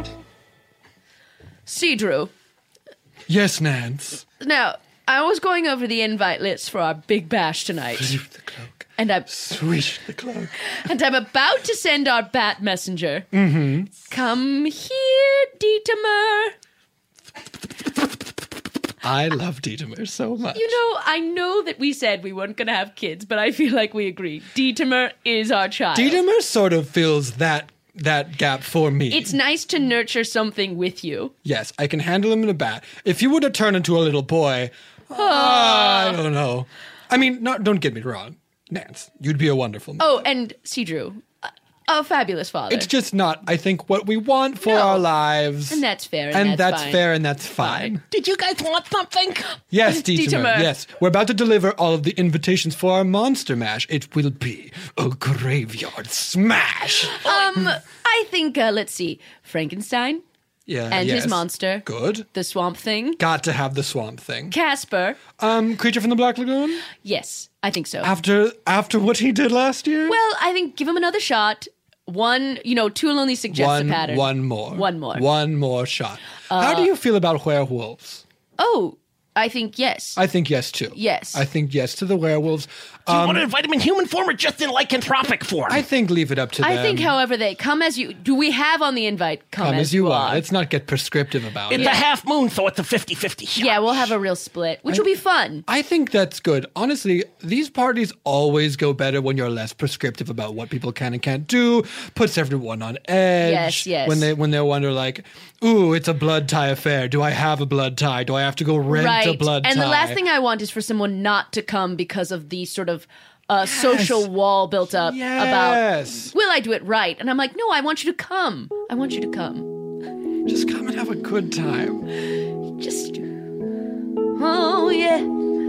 See, Drew. Yes, Nance. Now, I was going over the invite list for our big bash tonight. Leave the cloak. And I'm Swish the cloak. and I'm about to send our bat messenger. Mm-hmm. Come here, Dietmar. I love Dietmar so much. You know, I know that we said we weren't going to have kids, but I feel like we agreed. Dietmar is our child. Dietmar sort of fills that that gap for me. It's nice to nurture something with you. Yes, I can handle him in a bat. If you were to turn into a little boy, I don't know. I mean, not, don't get me wrong. Nance, you'd be a wonderful man. Oh, and see, Drew, a, a fabulous father. It's just not, I think, what we want for No. our lives. And that's fair, and And that's that's fine. fair, and that's fine. Did you guys want something? Yes, Dietmar, Dietmar. yes. We're about to deliver all of the invitations for our Monster Mash. It will be a graveyard smash. Um, I think, uh, let's see, Frankenstein, Yeah, And yes. his monster. Good. The Swamp Thing. Got to have the Swamp Thing. Casper. Um, Creature from the Black Lagoon? Yes, I think so. After after what he did last year? Well, I think give him another shot. One, you know, two will only suggest one, a pattern. One more. One more. One more shot. Uh, How do you feel about werewolves? Oh, I think yes. I think yes, too. Yes. I think yes to the werewolves. Do you Um, want to invite him in human form or just in lycanthropic form? I think leave it up to I them. think, however, they come as you. Do we have on the invite come, Come as you are. Let's not get prescriptive about it's it. a half moon, so it's a fifty-fifty shot. Yeah, we'll have a real split, which will be fun. I think that's good. Honestly, these parties always go better when you're less prescriptive about what people can and can't do. Puts everyone on edge. Yes, yes. When they when they wonder like, ooh, it's a blood tie affair. Do I have a blood tie? Do I have to go rent right. a blood and tie? the last thing I want is for someone not to come because of the sort of uh, social wall built up Yes. about, will I do it right? And I'm like, no, I want you to come. I want you to come. Just come and have a good time. Just, oh yeah.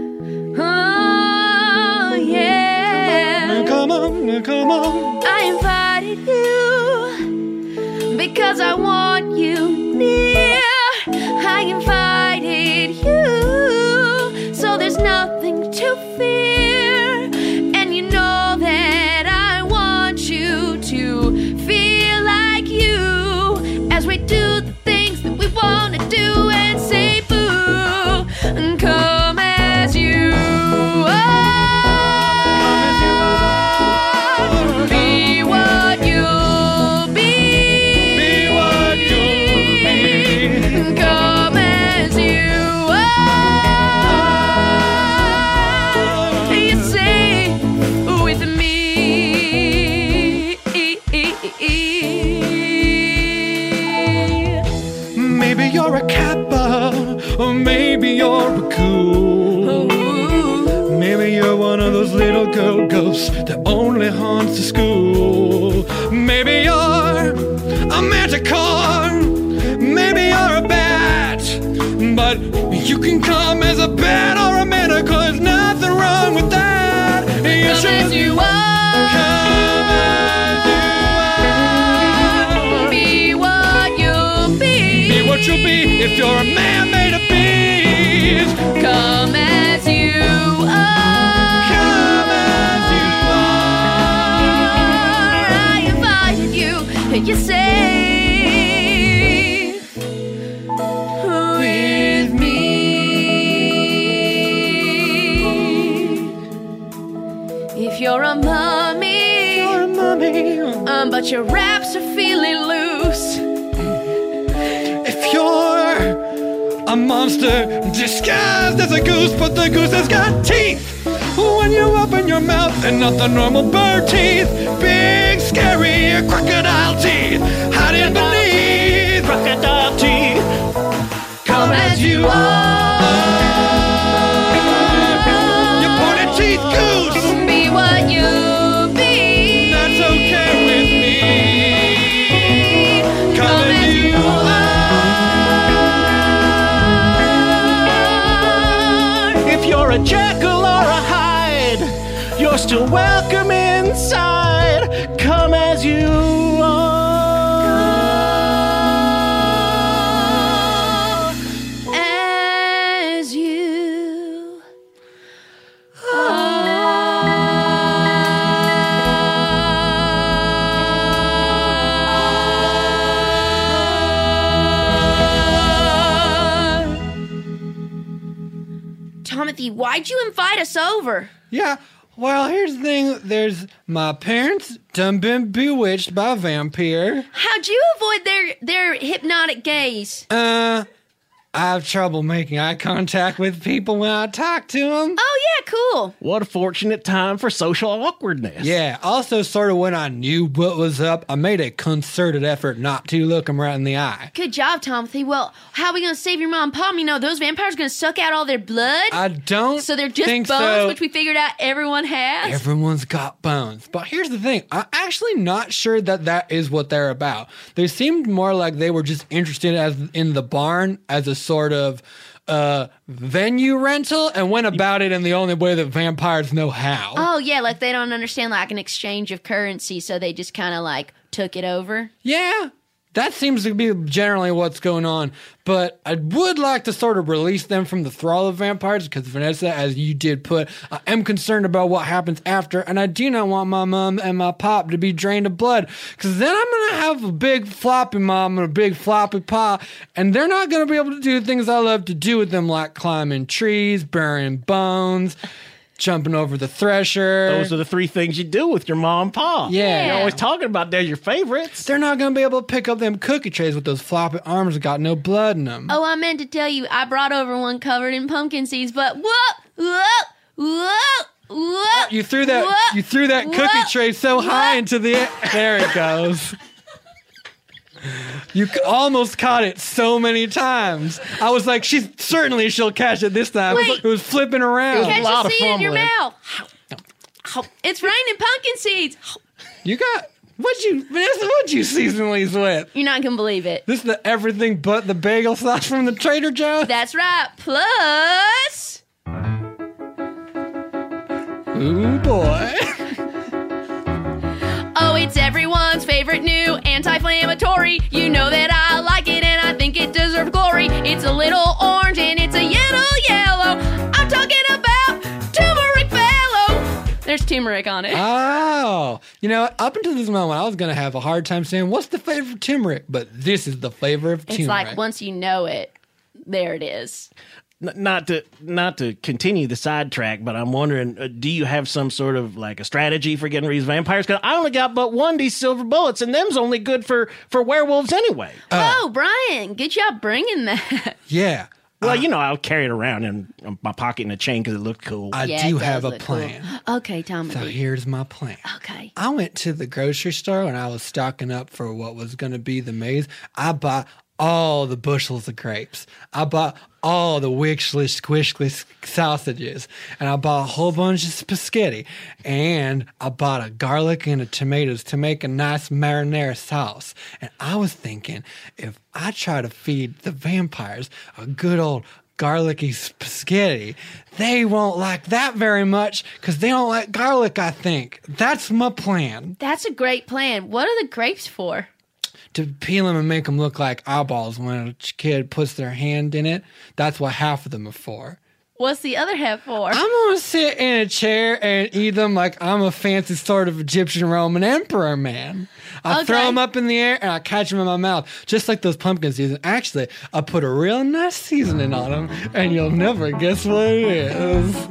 Oh yeah. Now come on, now come on. I invited you because I want you near. I invited you, so there's nothing to fear. And you know that I want you to feel like you as we do the things that we want to do and say boo and come as you are. Be what you'll be. Be what you'll be. Come as you are. You say with me. Maybe you're a kappa, or maybe you're a cool. Maybe you're one of those little girl ghosts that only haunts the school. Maybe you're a manticore, maybe you're a bat, but you can come as a bat or a manticore. There's nothing wrong with that. You Come should as you are. come as you are. Be what you'll be. Be what you'll be if you're a man made of bees. Come as you are. Come as you are. I invited you. You say with me. If you're a mummy, You're a mummy. um, but your wraps are feeling loose. If you're a monster disguised as a goose, but the goose has got teeth. When you open your mouth and not the normal bird teeth, big scary crocodile teeth hiding beneath crocodile teeth. Come as you are. Your pointed teeth goose. Be what you be. That's okay with me. Come as you are. If you're a Jekyll or a Hyde, you're still welcome inside. Come as you are. As you are. Timothy, why'd you invite us over? Yeah, well, here's the thing. There's my parents done been bewitched by a vampire. How'd you avoid their their hypnotic gaze? Uh, I have trouble making eye contact with people when I talk to them. Oh yeah, cool. What a fortunate time for social awkwardness. Yeah, also sort of when I knew what was up, I made a concerted effort not to look them right in the eye. Good job, Timothy. Well, how are we gonna save your mom and pop? You know, those vampires are gonna suck out all their blood. I don't so they're just think bones, so. which we figured out everyone has. Everyone's got bones. But here's the thing. I'm actually not sure that that is what they're about. They seemed more like they were just interested as in the barn as a sort of uh, venue rental and went about it in the only way that vampires know how. Oh yeah, like they don't understand like an exchange of currency, so they just kind of like took it over. Yeah. That seems to be generally what's going on. But I would like to sort of release them from the thrall of vampires because, Vanessa, as you did put, I am concerned about what happens after. And I do not want my mom and my pop to be drained of blood because then I'm going to have a big floppy mom and a big floppy pop. And they're not going to be able to do things I love to do with them, like climbing trees, burying bones, jumping over the thresher. Those are the three things you do with your mom and pop. Yeah. You're always talking about they're your favorites. They're not going to be able to pick up them cookie trays with those floppy arms that got no blood in them. Oh, I meant to tell you, I brought over one covered in pumpkin seeds, but whoa, whoa, whoa, whoa. You threw that whoa, you threw that whoa, cookie tray so whoa. high into the air. There it goes. You c- almost caught it so many times. I was like, she's certainly she'll catch it this time. Wait. It was flipping around. Catch a lot a of seed in your fumbling. mouth. It's raining pumpkin seeds. You got what'd you Vanessa, what'd you season these with? You're not going to believe it. This is the everything but the bagel sauce from the Trader Joe's? That's right. Plus... Ooh boy. Oh, it's everyone's favorite new anti-inflammatory. You know that I like it and I think it deserves glory. It's a little orange and it's a little yellow. I'm talking about turmeric fellow. There's turmeric on it. Oh, you know, up until this moment, I was going to have a hard time saying, what's the flavor of turmeric? But this is the flavor of It's turmeric. like once you know it, there it is. N- Not to not to continue the sidetrack, but I'm wondering, uh, do you have some sort of like a strategy for getting rid of these vampires? Because I only got but one of these silver bullets, and them's only good for, for werewolves anyway. oh, Brian, good job bringing that. Yeah. Well, you know, I'll carry it around in my pocket in a chain because it looked cool. I Yeah, do it have does a look cool. plan. Okay, tell me. So here's my plan. Okay. I went to the grocery store and I was stocking up for what was going to be the maze. I bought all the bushels of grapes. I bought all the wixly squishly sausages. And I bought a whole bunch of spaghetti. And I bought a garlic and a tomatoes to make a nice marinara sauce. And I was thinking, if I try to feed the vampires a good old garlicky spaghetti, they won't like that very much because they don't like garlic, I think. That's my plan. That's a great plan. What are the grapes for? To peel them and make them look like eyeballs when a kid puts their hand in it. That's what half of them are for. What's the other half for? I'm going to sit in a chair and eat them like I'm a fancy sort of Egyptian Roman emperor, man. I throw Okay. them up in the air and I catch them in my mouth, just like those pumpkin seeds. Actually, I put a real nice seasoning on them, and you'll never guess what it is.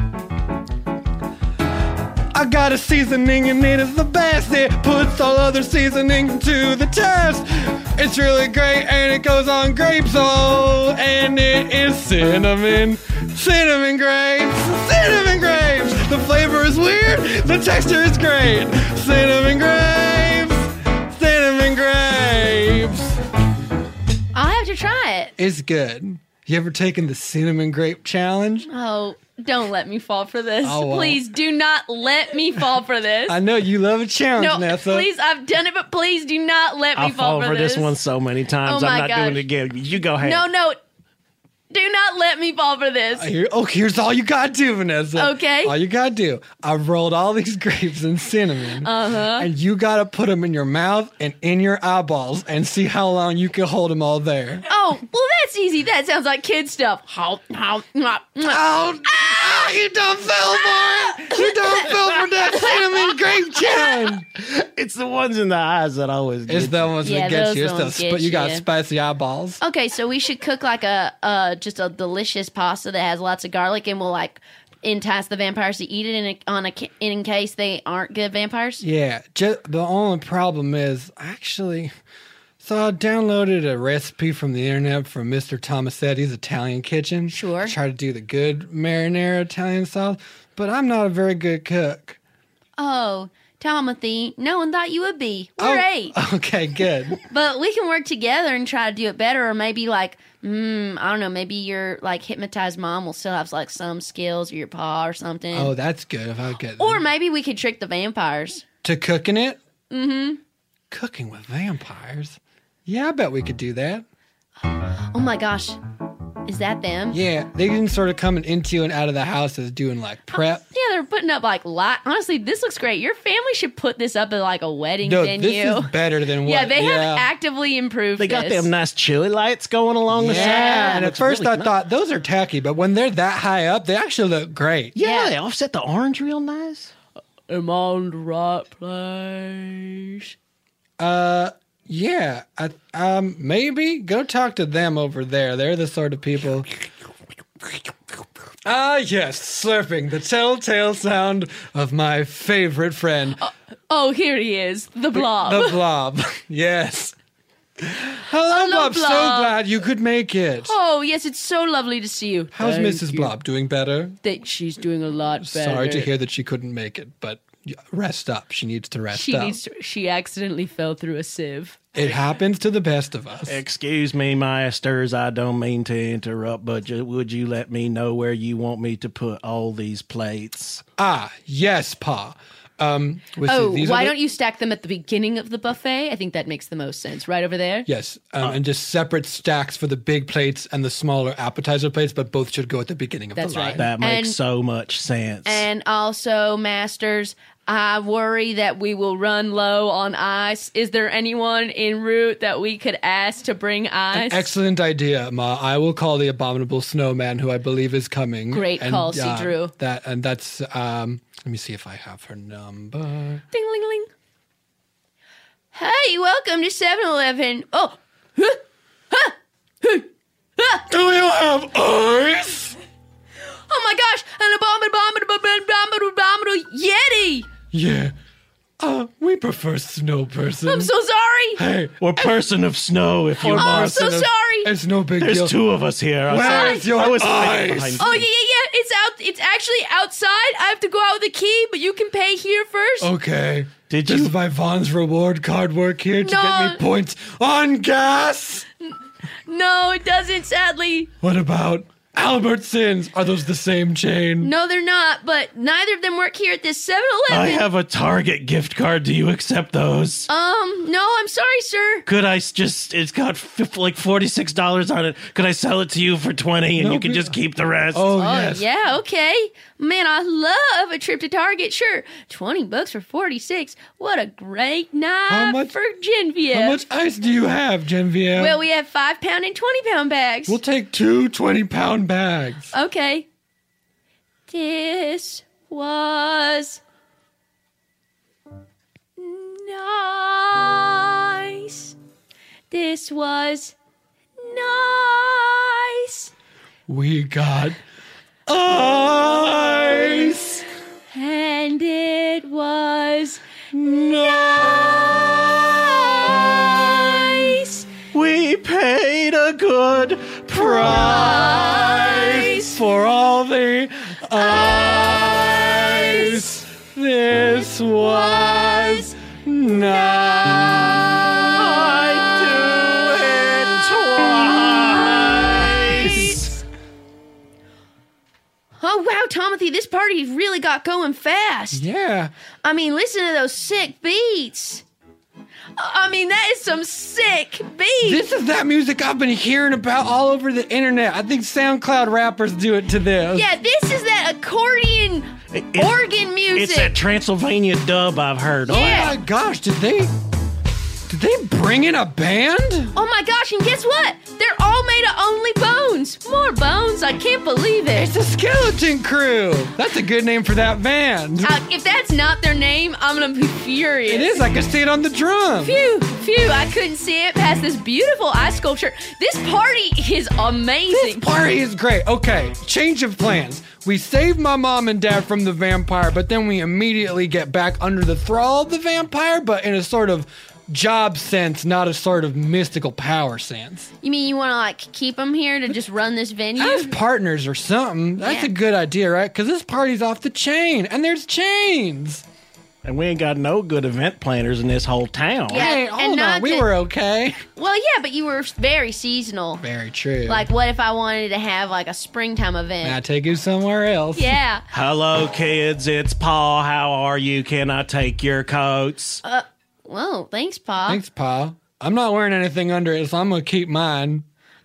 I got a seasoning and it is the best. It puts all other seasoning to the test. It's really great and it goes on grapes. Oh, and it is cinnamon. Cinnamon grapes. Cinnamon grapes. The flavor is weird. The texture is great. Cinnamon grapes. Cinnamon grapes. I'll have to try it. It's good. You ever taken the cinnamon grape challenge? Oh, don't let me fall for this. I won't. Please do not let me fall for this. I know you love a challenge, no, Nessa. please, I've done it, but please do not let me I'll fall fall for for this one so many times. Oh my I'm not gosh. doing it again. You go ahead. No, no. Do not let me fall for this. Here, oh, here's all you gotta do, Vanessa. Okay. All you gotta do. I rolled all these grapes in cinnamon. Uh-huh. And you gotta put them in your mouth and in your eyeballs and see how long you can hold them all there. Oh, well, that's easy. That sounds like kid stuff. How, how, mwah, mwah. Oh, oh, you don't fell for it. You don't fell for that cinnamon grape challenge. It's the ones in the eyes that always get It's you. the ones Yeah, that get those you. It's ones the get sp- you got you. spicy eyeballs. Okay, so we should cook like a uh, just a delicious pasta that has lots of garlic, and we'll like entice the vampires to eat it in a, on a ca- in case they aren't good vampires. Yeah, just, the only problem is actually. So I downloaded a recipe from the internet from Mister Tomasetti's Italian Kitchen. Sure. Try to do the good marinara Italian sauce, but I'm not a very good cook. Oh, Timothy, no one thought you would be. Oh, Great. okay, good. But we can work together and try to do it better, or maybe like, mm, I don't know, maybe your like hypnotized mom will still have like some skills, or your pa or something. Oh, that's good if I get Or maybe we could trick the vampires. to cooking it. Mm-hmm. Cooking with vampires. Yeah, I bet we could do that. Oh my gosh. Is that them? Yeah, they can sort of coming into you and out of the house as doing like prep. Yeah, they're putting up like light. Honestly, this looks great. Your family should put this up at like a wedding No, venue. this is better than what. yeah, they yeah. have actively improved They got this. them nice chili lights going along the side. Yeah, and at Looks first really I nice. thought those are tacky, but when they're that high up, they actually look great. Yeah, Yeah. they offset the orange real nice. Am I on the right place? Uh, yeah, I, um, maybe go talk to them over there. They're the sort of people. Ah, yes, slurping, the telltale sound of my favorite friend, Oh, here he is, the blob. the Blob. Yes. Hello, Hello, Blob. So Blob. glad you could make it. Oh, yes, it's so lovely to see you. How's Thank Missus you. Blob? Doing better? That she's doing a lot better. Sorry to hear that she couldn't make it, but rest up. She needs to rest She up. needs to, she accidentally fell through a sieve. It happens to the best of us. Excuse me, masters, I don't mean to interrupt, but ju- would you let me know where you want me to put all these plates? Ah, yes, Pa. Um, with Oh, these are why the- don't you stack them at the beginning of the buffet? I think that makes the most sense. Right over there? Yes, um, and just separate stacks for the big plates and the smaller appetizer plates, but both should go at the beginning of That's the line. right. That makes And- so much sense. And also, masters, I worry that we will run low on ice. Is there anyone en route that we could ask to bring ice? Excellent idea, Ma. I will call the abominable snowman, who I believe is coming. Great and, call, C. uh, Drew. That and that's. Um, let me see if I have her number. Ding, ling, ling. Hey, welcome to seven eleven. Oh, huh, huh, huh, huh. Do you have ice? Oh my gosh, an abominable, abominable, abominable Yeti. Yeah. Uh, we prefer snow person. I'm so sorry. Hey, or person of snow, if you or Oh, I'm want. so person of- sorry. It's no big There's deal. two of us here. I'm Where sorry. is your I was hiding ice? behind- Oh, yeah, yeah, yeah. It's out. It's actually outside. I have to go out with a key, but you can pay here first. Okay. Did Does you- my Vaughn's reward card work here to No. get me points on gas? No, it doesn't, sadly. What about Albertsons? Are those the same chain? No, they're not, but neither of them work here at this seven eleven. I have a Target gift card. Do you accept those? Um, no, I'm sorry, sir. Could I s- just, it's got f- like forty-six dollars on it. Could I sell it to you for twenty and No, you can be- just keep the rest? Oh, Oh, yes. yeah, okay. Man, I love a trip to Target. Sure, twenty bucks for forty-six. What a great night How much- for Genevieve. How much ice do you have, Genevieve? Well, we have five pound and twenty pound bags. We'll take two twenty-pound bags. Okay. This was nice. This was nice. We got ice. And it was Nice. We paid a good price For all the ice. This was nice. Oh, wow, Timothy, this party really got going fast. Yeah. I mean, listen to those sick beats. I mean, that is some sick beats. This is that music I've been hearing about all over the internet. I think SoundCloud rappers do it to this. Yeah, this is that accordion It- it- organ music. It's that Transylvania dub I've heard. Oh Yeah. my gosh, did they did they bring in a band? Oh my gosh, and guess what? They're all made of only bones. More bones, I can't believe it. It's the Skeleton Crew. That's a good name for that band. Uh, if that's not their name, I'm gonna be furious. It is. I can see it on the drum. Phew, phew, I couldn't see it past this beautiful ice sculpture. This party is amazing. This party is great. Okay, change of plans. We save my mom and dad from the vampire, but then we immediately get back under the thrall of the vampire, but in a sort of job sense, not a sort of mystical power sense. You mean you want to like keep them here to just run this venue? As partners or something. That's Yeah. a good idea, right? Because this party's off the chain, and there's chains. And we ain't got no good event planners in this whole town. Yeah, Hey, and hold not on. We ju- were okay. Well, yeah, but you were very seasonal. Very true. Like, what if I wanted to have like a springtime event? Can I take you somewhere else? Yeah. Hello, kids. It's Paul. How are you? Can I take your coats? Whoa, thanks, Pa. Thanks, Pa. I'm not wearing anything under it, so I'm going to keep mine.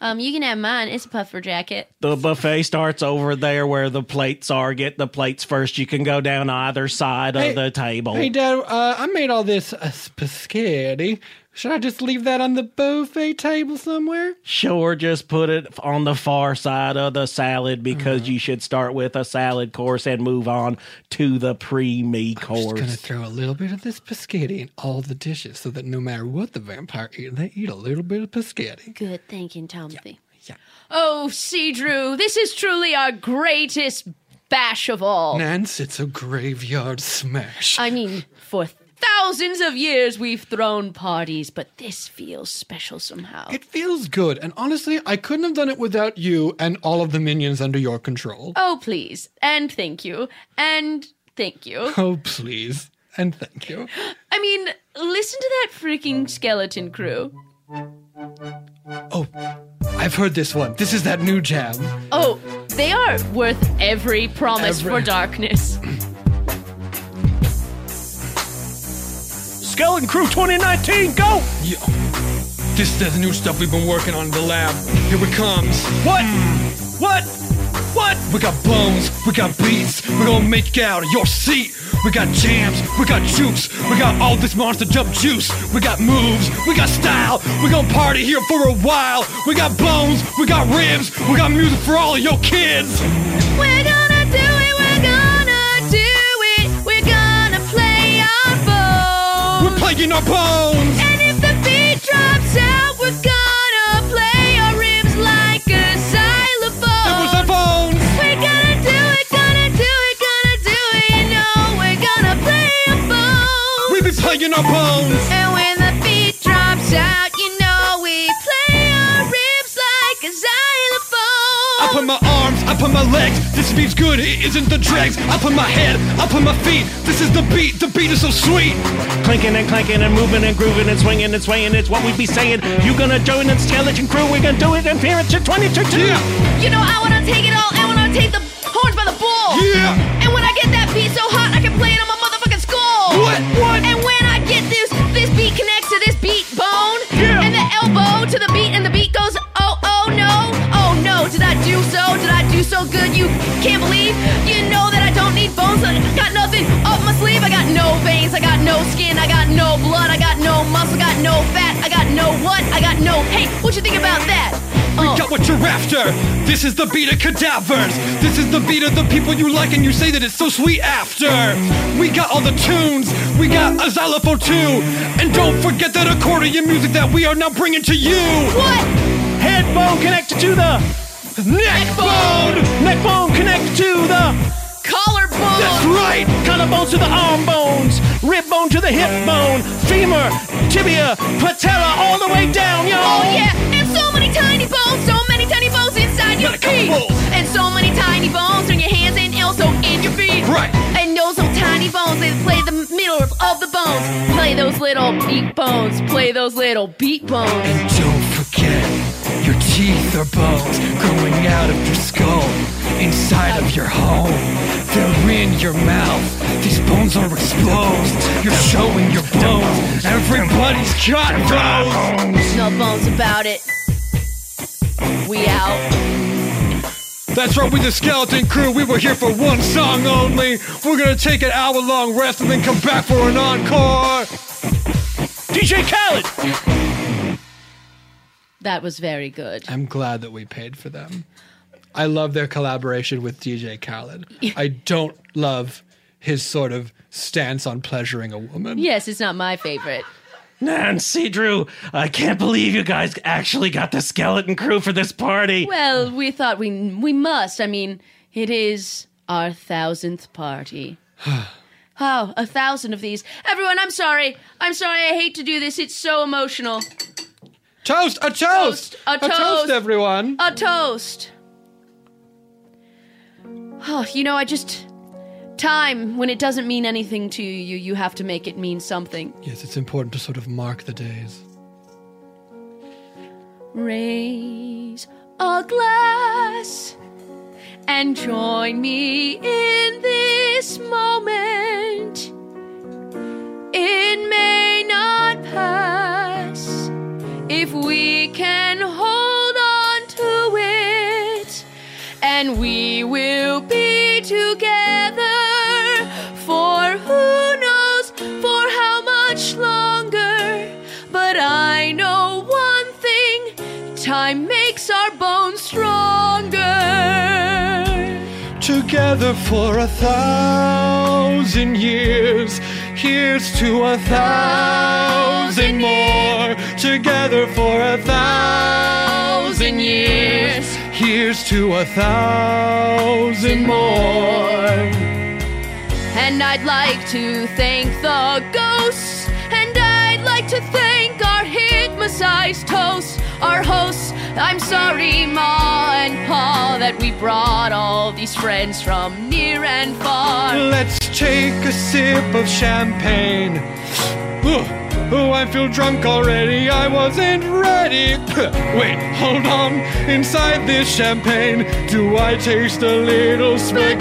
Um, you can have mine. It's a puffer jacket. The buffet starts over there where the plates are. Get the plates first. You can go down either side Hey- of the table. Hey, Dad, uh, I made all this uh, spaghetti. Should I just leave that on the buffet table somewhere? Sure, just put it on the far side of the salad because Mm-hmm. you should start with a salad course and move on to the pre-me I'm course. just going to throw a little bit of this spaghetti in all the dishes so that no matter what the vampire eat, they eat a little bit of spaghetti. Good thinking, Timothy. Yeah. Oh, Seadrew, this is truly our greatest bash of all. Nance, it's a graveyard smash. I mean, for thousands of years we've thrown parties, but this feels special somehow. It feels good, and honestly, I couldn't have done it without you and all of the minions under your control. Oh, please. And thank you. And thank you. Oh, please. And thank you. I mean, listen to that freaking skeleton crew. Oh, I've heard this one. This is that new jam. Oh, they are worth every promise Every- for darkness. Skeleton Crew twenty nineteen, go! Yo, this is the new stuff we've been working on in the lab. Here it comes. What? What? What? We got bones, we got beats, we're gonna make out of your seat. We got jams, we got juice, we got all this monster jump juice. We got moves, we got style, we gonna party here for a while. We got bones, we got ribs, we got music for all of your kids. We're gonna do it, we're gonna do it. We're gonna play our bones. We're playing our bones. And if the beat drops out, we're gonna play our ribs like a xylophone. It was our bones. We're gonna do it, gonna do it, gonna do it. You know we're gonna play our bones. We be playing our bones. And when the beat drops out, you know we play our ribs like a xylophone. I put my arms, I put my legs. This beat's good, it isn't the dregs. I put my head, I put my feet. This is the beat, the beat is so sweet. Clinking and clanking and moving and grooving and swinging and swaying. It's what we be saying. You gonna join the Skeleton Crew? We gonna do it in here at twenty twenty-two. Yeah, You know I wanna take it all, I wanna take the horns by the bull. yeah. And when I get that beat so hot, I can play it on my motherfucking skull. What? What? And when I get this, this beat connects to this beat bone. Yeah. And the elbow to the beat, and the beat goes, oh, oh no, oh no. Did I do so? Did I do so good? You can't believe? You know that I don't need bones. I got nothing up my sleeve. I got no veins. I got no skin. I got no blood. I got no muscle. Got no fat. I got no what? I got no. Hey, what you think about that? We Oh. got what you're after. This is the beat of cadavers. This is the beat of the people you like and you say that it's so sweet after. We got all the tunes. We got a xylophone too. And don't forget that accordion music that we are now bringing to you. What? Head bone connected to the Neck bone. neck bone connected to the Collarbone. That's right. collarbone to the arm bones, rib bone to the hip bone, femur, tibia, patella, all the way down, yo. Oh yeah, and so many tiny bones, so many tiny bones inside your Got a couple feet. bones. And so many tiny bones in your hands and also in your feet. Right. And those little tiny bones, they play the middle of the bones. Play those little beat bones. Play those little beat bones. And don't forget, your teeth are bones growing out of your skull, inside of your home. They're in your mouth. These bones are exposed. You're showing your bones. Everybody's got bones. No bones about it. We out. That's right, we the Skeleton Crew. We were here for one song only. We're gonna take an hour-long rest and then come back for an encore. D J Khaled. That was very good. I'm glad that we paid for them. I love their collaboration with D J Khaled. I don't love his sort of stance on pleasuring a woman. Yes, it's not my favorite. Nancy Drew, I can't believe you guys actually got the Skeleton Crew for this party. Well, we thought we we must. I mean, it is our thousandth party. Oh, a thousand of these. Everyone, I'm sorry. I'm sorry. I hate to do this. It's so emotional. Toast! A toast! A toast. everyone! A toast. Oh, you know, I just... Time, when it doesn't mean anything to you, you have to make it mean something. Yes, it's important to sort of mark the days. Raise a glass and join me in this moment. It may not pass if we can hold on and we will be together for who knows for how much longer. But I know one thing, time makes our bones stronger. Together for a thousand years, here's to a thousand more. Together for a thousand years, here's to a thousand more. And I'd like to thank the ghosts, and I'd like to thank our hypnotized toast, our hosts. I'm sorry, Ma and Pa, that we brought all these friends from near and far. Let's take a sip of champagne. Ugh. Oh, I feel drunk already, I wasn't ready. Wait, hold on, inside this champagne, do I taste a little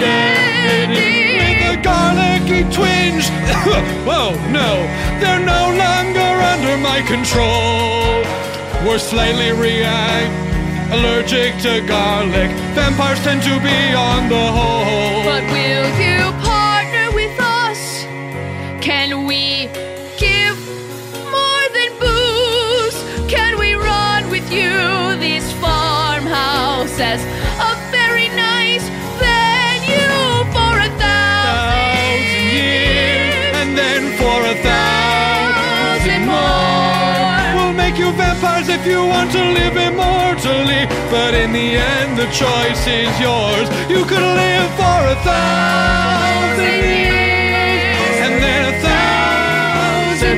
spaghetti? With a garlicky twinge. Oh no, they're no longer under my control. We're slightly react, allergic to garlic. Vampires tend to be on the whole. But will you partner with us? Can we give more than booze? Can we run with you this farmhouse as a very nice venue for a thousand, thousand years? And then for a thousand more. We'll make you vampires if you want to live immortally. But in the end, the choice is yours. You could live for a thousand years, and then a thousand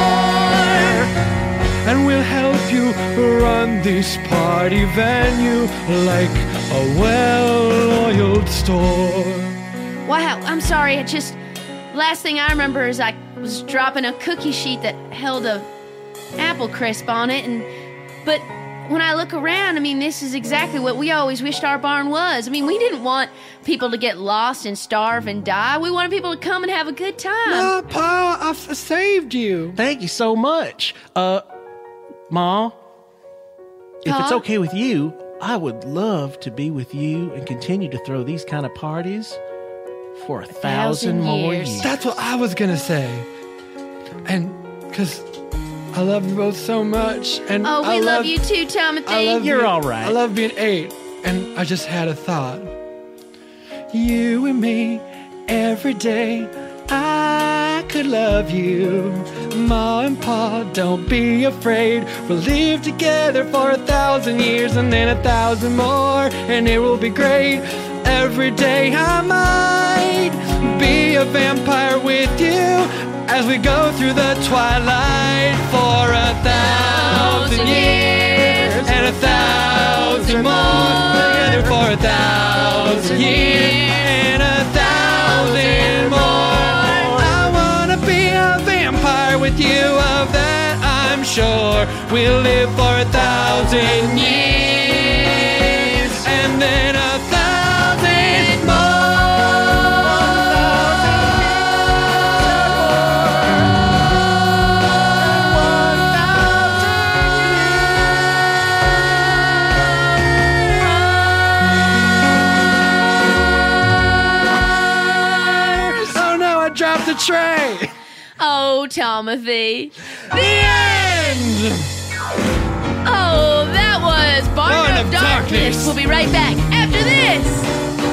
more. And we'll help you run this party venue like a well-oiled store. Wow, I'm sorry, I just... Last thing I remember is I was dropping a cookie sheet that held a apple crisp on it, and... But when I look around, I mean, this is exactly what we always wished our barn was. I mean, we didn't want people to get lost and starve and die. We wanted people to come and have a good time. Uh, Pa, I've saved you. Thank you so much. Uh, Ma, if Pa? it's okay with you, I would love to be with you and continue to throw these kind of parties for a thousand, thousand more years. years. That's what I was gonna say. And because I love you both so much. And Oh, we I love, love you too, Timothy. I love You're being- all right. I love being eight. And I just had a thought. You and me, every day, I could love you. Ma and Pa, don't be afraid. We'll live together for a thousand years and then a thousand more, and it will be great. Every day I might be a vampire with you as we go through the twilight for a thousand years and a thousand more. Together for a thousand years and a thousand more. I wanna be a vampire with you, of that I'm sure. We'll live for a thousand years and then a thousand more. Oh no, I dropped the tray. Oh, Timothy. The end. Oh, that was Barn Barn of, of Darkness. Darkness. We'll be right back after this.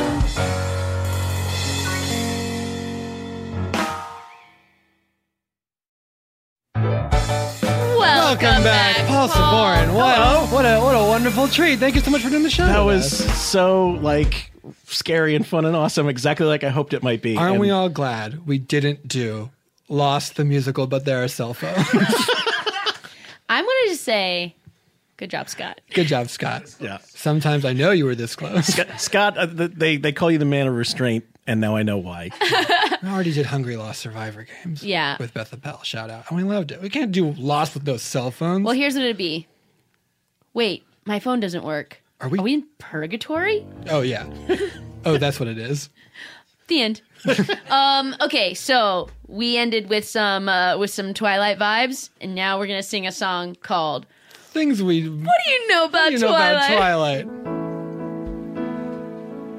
Welcome, Welcome back, Paul Saborin. What, Hello. what a what a wonderful treat. Thank you so much for doing the show. That with was us. so, like, scary and fun and awesome, exactly like I hoped it might be. Aren't And we all glad we didn't do Lost the musical, but there are cell phones? I'm going to say, good job, Scott. Good job, Scott. Yeah. Sometimes I know you were this close. Scott, Scott uh, th- they, they call you the man of restraint, and now I know why. We already did Hungry Lost Survivor games. Yeah. With Beth Appel. Shout out. And we loved it. We can't do Lost with those cell phones. Well, here's what it'd be. Wait, my phone doesn't work. Are we- Are we in purgatory? Oh, yeah. Oh, that's what it is. The end. um, okay, so we ended with some uh, with some Twilight vibes, and now we're gonna sing a song called Things we. "What Do You Know About you know Twilight?" about Twilight.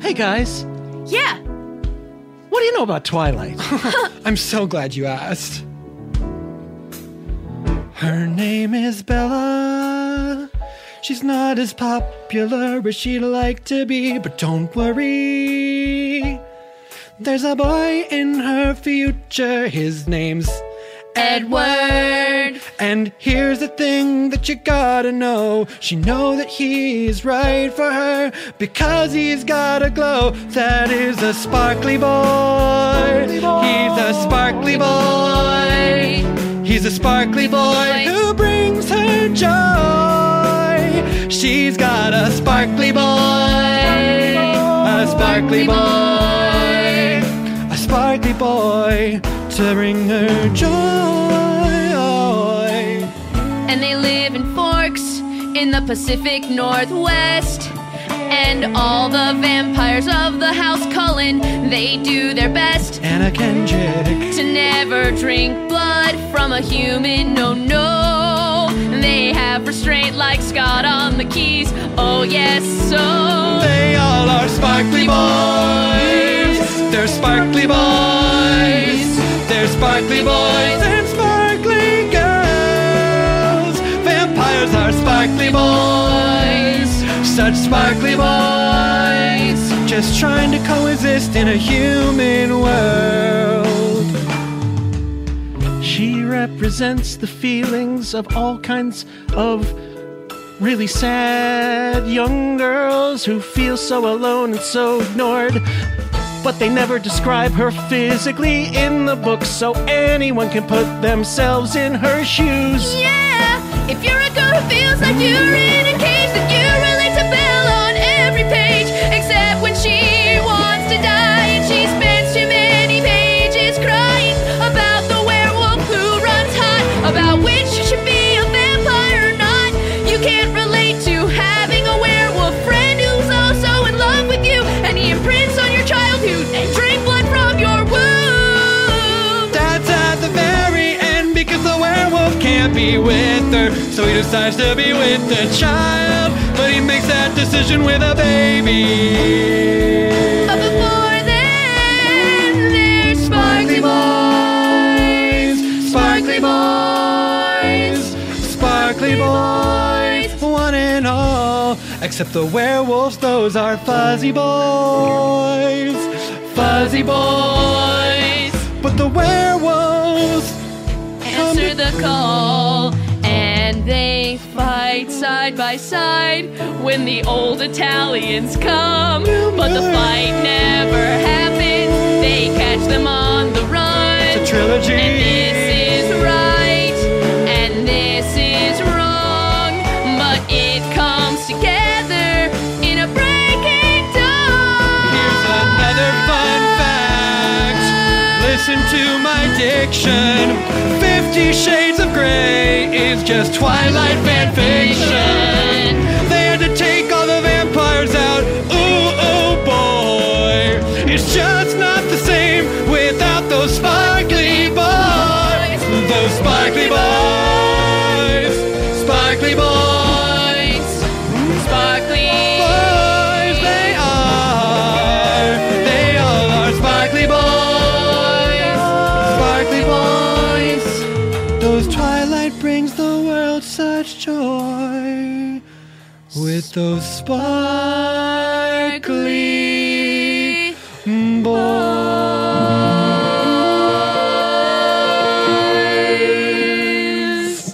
Hey, guys. Yeah. What do you know about Twilight? I'm so glad you asked. Her name is Bella. She's not as popular as she'd like to be, but don't worry. There's a boy in her future. His name's Edward. And here's the thing that you gotta know. She know that he's right for her because he's got a glow that is a sparkly boy. He's a sparkly boy. He's a sparkly boy who brings her joy. She's got a sparkly boy. A sparkly boy. A sparkly boy to bring her joy. And they live in Forks in the Pacific Northwest. And all the vampires of the House Cullen, they do their best. Anna Kendrick. To never drink blood from a human, no, no. They have restraint like Scott on the keys, oh yes, so. They all are sparkly boys. They're sparkly boys. They're sparkly boys and sparkly girls. Vampires are sparkly boys. Such sparkly boys. Just trying to coexist in a human world. She represents the feelings of all kinds of really sad young girls who feel so alone and so ignored. But they never describe her physically in the book, so anyone can put themselves in her shoes. Yeah, if you're a girl who feels like you're in a cage, then you relate to Belle on every page, except when she wants to die and she spends too many pages crying about the werewolf who runs hot, about which you should be a vampire or not. You can't relate to having a werewolf friend who's also in love with you, and he imprints on your childhood and drink blood from your womb. That's at the very end because the werewolf can't be with her, so he decides to be with the child, but he makes that decision with a baby. But before then, there's sparkly boys, sparkly boys, sparkly boys, one and all, except the werewolves, those are fuzzy boys, fuzzy boys. But the werewolves answer the call, and they fight side by side when the old Italians come. But the fight never happens. They catch them on the run. It's a trilogy. And this is right, and this is wrong. But it comes together in a breaking dawn. Here's another fun fact. Listen to my diction. Fifty Shades of Grey is just Twilight fan fiction. They had to take all the vampires out. Ooh, oh boy. It's just not the same without those sparkly boys. Those sparkly boys. Sparkly boys. Sparkly boys, they are. They all are sparkly boys. Sparkly boys. Those Twilight brings the world such joy. With those sparkly boys.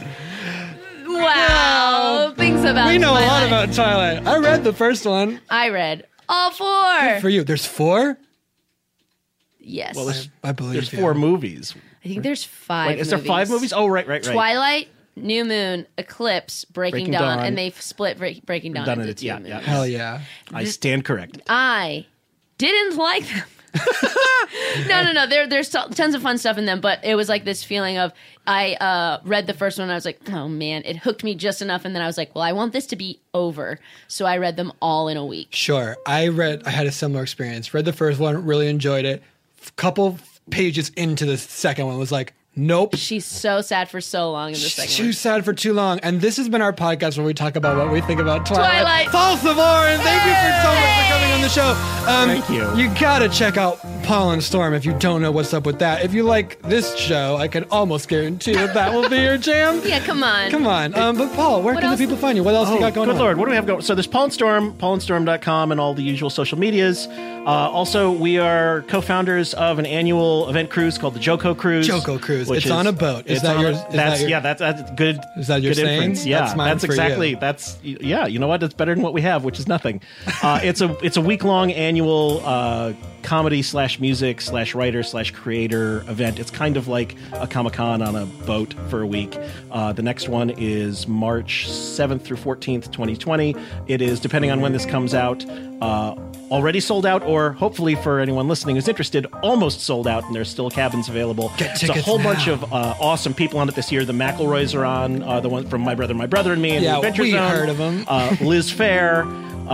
Wow, things about We know a lot Twilight. about Twilight. I read the first one. I read all four. Good for you. There's four? Yes. Well, there's, I believe there's you. four movies. I think there's five. Wait, is there five movies? Oh, right, right, right. Twilight, New Moon, Eclipse, Breaking, Breaking Dawn, Dawn. and they've split Break, Breaking Dawn Done into it, two yeah, movies. yeah. Hell yeah. I stand corrected. I didn't like them. no, no, no. There, there's t- tons of fun stuff in them, but it was like this feeling of I uh, read the first one and I was like, oh man, it hooked me just enough, and then I was like, well, I want this to be over, so I read them all in a week. Sure. I read, I had a similar experience. Read the first one, really enjoyed it. Couple pages into the second one was like, Nope. She's so sad for so long in this segment. Too sad for too long. And this has been our podcast where we talk about what we think about Twilight. Twilight. Paul Savorin, thank you for so much for coming on the show. Um, Thank you. You gotta check out Paul and Storm if you don't know what's up with that. If you like this show, I can almost guarantee that that will be your jam. Yeah, come on. Come on. Um, but Paul, where What can else? the people find you? What else Oh, you got going good on? Lord, what do we have going? So there's Paul and Storm, paul and storm dot com, and all the usual social medias. Uh, also, we are co-founders of an annual event cruise called the Joko Cruise. Joko Cruise. which It's on a boat. Is it's that on your- a- is that That's your- yeah. That's, that's good. Is that your good saying? inference. Yeah, That's mine for exactly. you. That's yeah. You know what? It's better than what we have, which is nothing. Uh, it's a it's a week long annual uh, comedy slash music slash writer slash creator event. It's kind of like a Comic-Con on a boat for a week. Uh, the next one is March seventh through fourteenth, twenty twenty. It is, depending on when this comes out, uh, already sold out, or hopefully for anyone listening who's interested, almost sold out, and there's still cabins available. Get It's a tickets whole now. bunch of uh, awesome people on it this year. The McElroys are on, uh, the one from My Brother, My Brother and Me, and Yeah, the Adventure we Zone. heard of 'em. Uh, Liz Fair,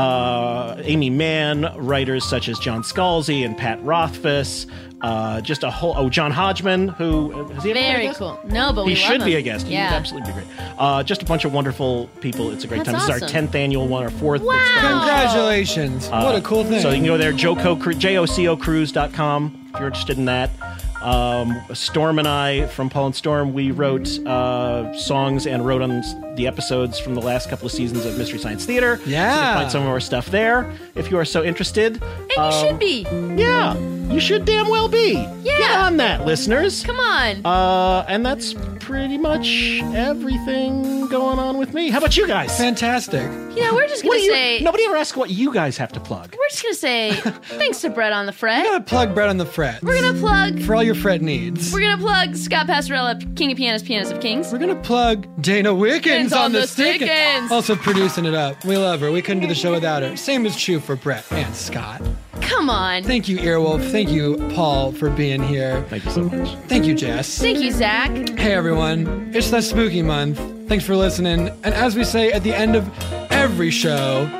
uh, Amy Mann, writers such as John Scalzi and Pat Rothfuss. Uh, just a whole oh John Hodgman, who has he ever been a Very guest? cool. No, but we he love should be him. a guest. He Yeah. would absolutely be great. Uh, just a bunch of wonderful people. It's a great That's time. This is awesome. our tenth annual one, or fourth. Wow. that's done. Congratulations. what a cool thing. So you can go there, Joko, J O C O cruise dot com if you're interested in that. Um, Storm and I from Paul and Storm, we wrote uh, songs and wrote on the episodes from the last couple of seasons of Mystery Science Theater. Yeah. So you can find some of our stuff there if you are so interested. And you should be. Yeah, you should damn well be. Yeah. Get on that, listeners. Come on. Uh, and that's pretty much everything going on with me. How about you guys? Fantastic. You know, we're just What going do to you, say... nobody ever asks what you guys have to plug. We're just going to say thanks to Brett on the fret. We're gonna plug Bread on the Fret. We're going to plug... For all your fret needs. We're going to plug Scott Passarella, King of Pianists, Pianist of Kings. We're gonna plug Dana Wickens on on the the stick. Stickins. Also producing it up. We love her. We couldn't do the show without her. Same is true for Brett and Scott. Come on. Thank you, Earwolf. Thank you, Paul, for being here. Thank you so much. Thank you, Jess. Thank you, Zach. Hey, everyone. It's that spooky month. Thanks for listening. And as we say at the end of every show,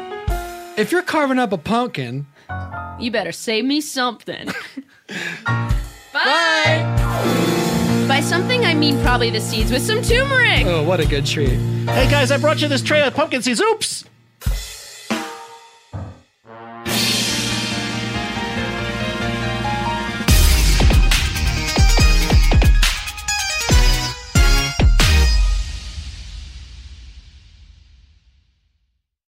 if you're carving up a pumpkin, You better save me something. bye. By something, I mean probably the seeds with some turmeric. Oh, what a good treat. Hey guys, I brought you this tray of pumpkin seeds. Oops!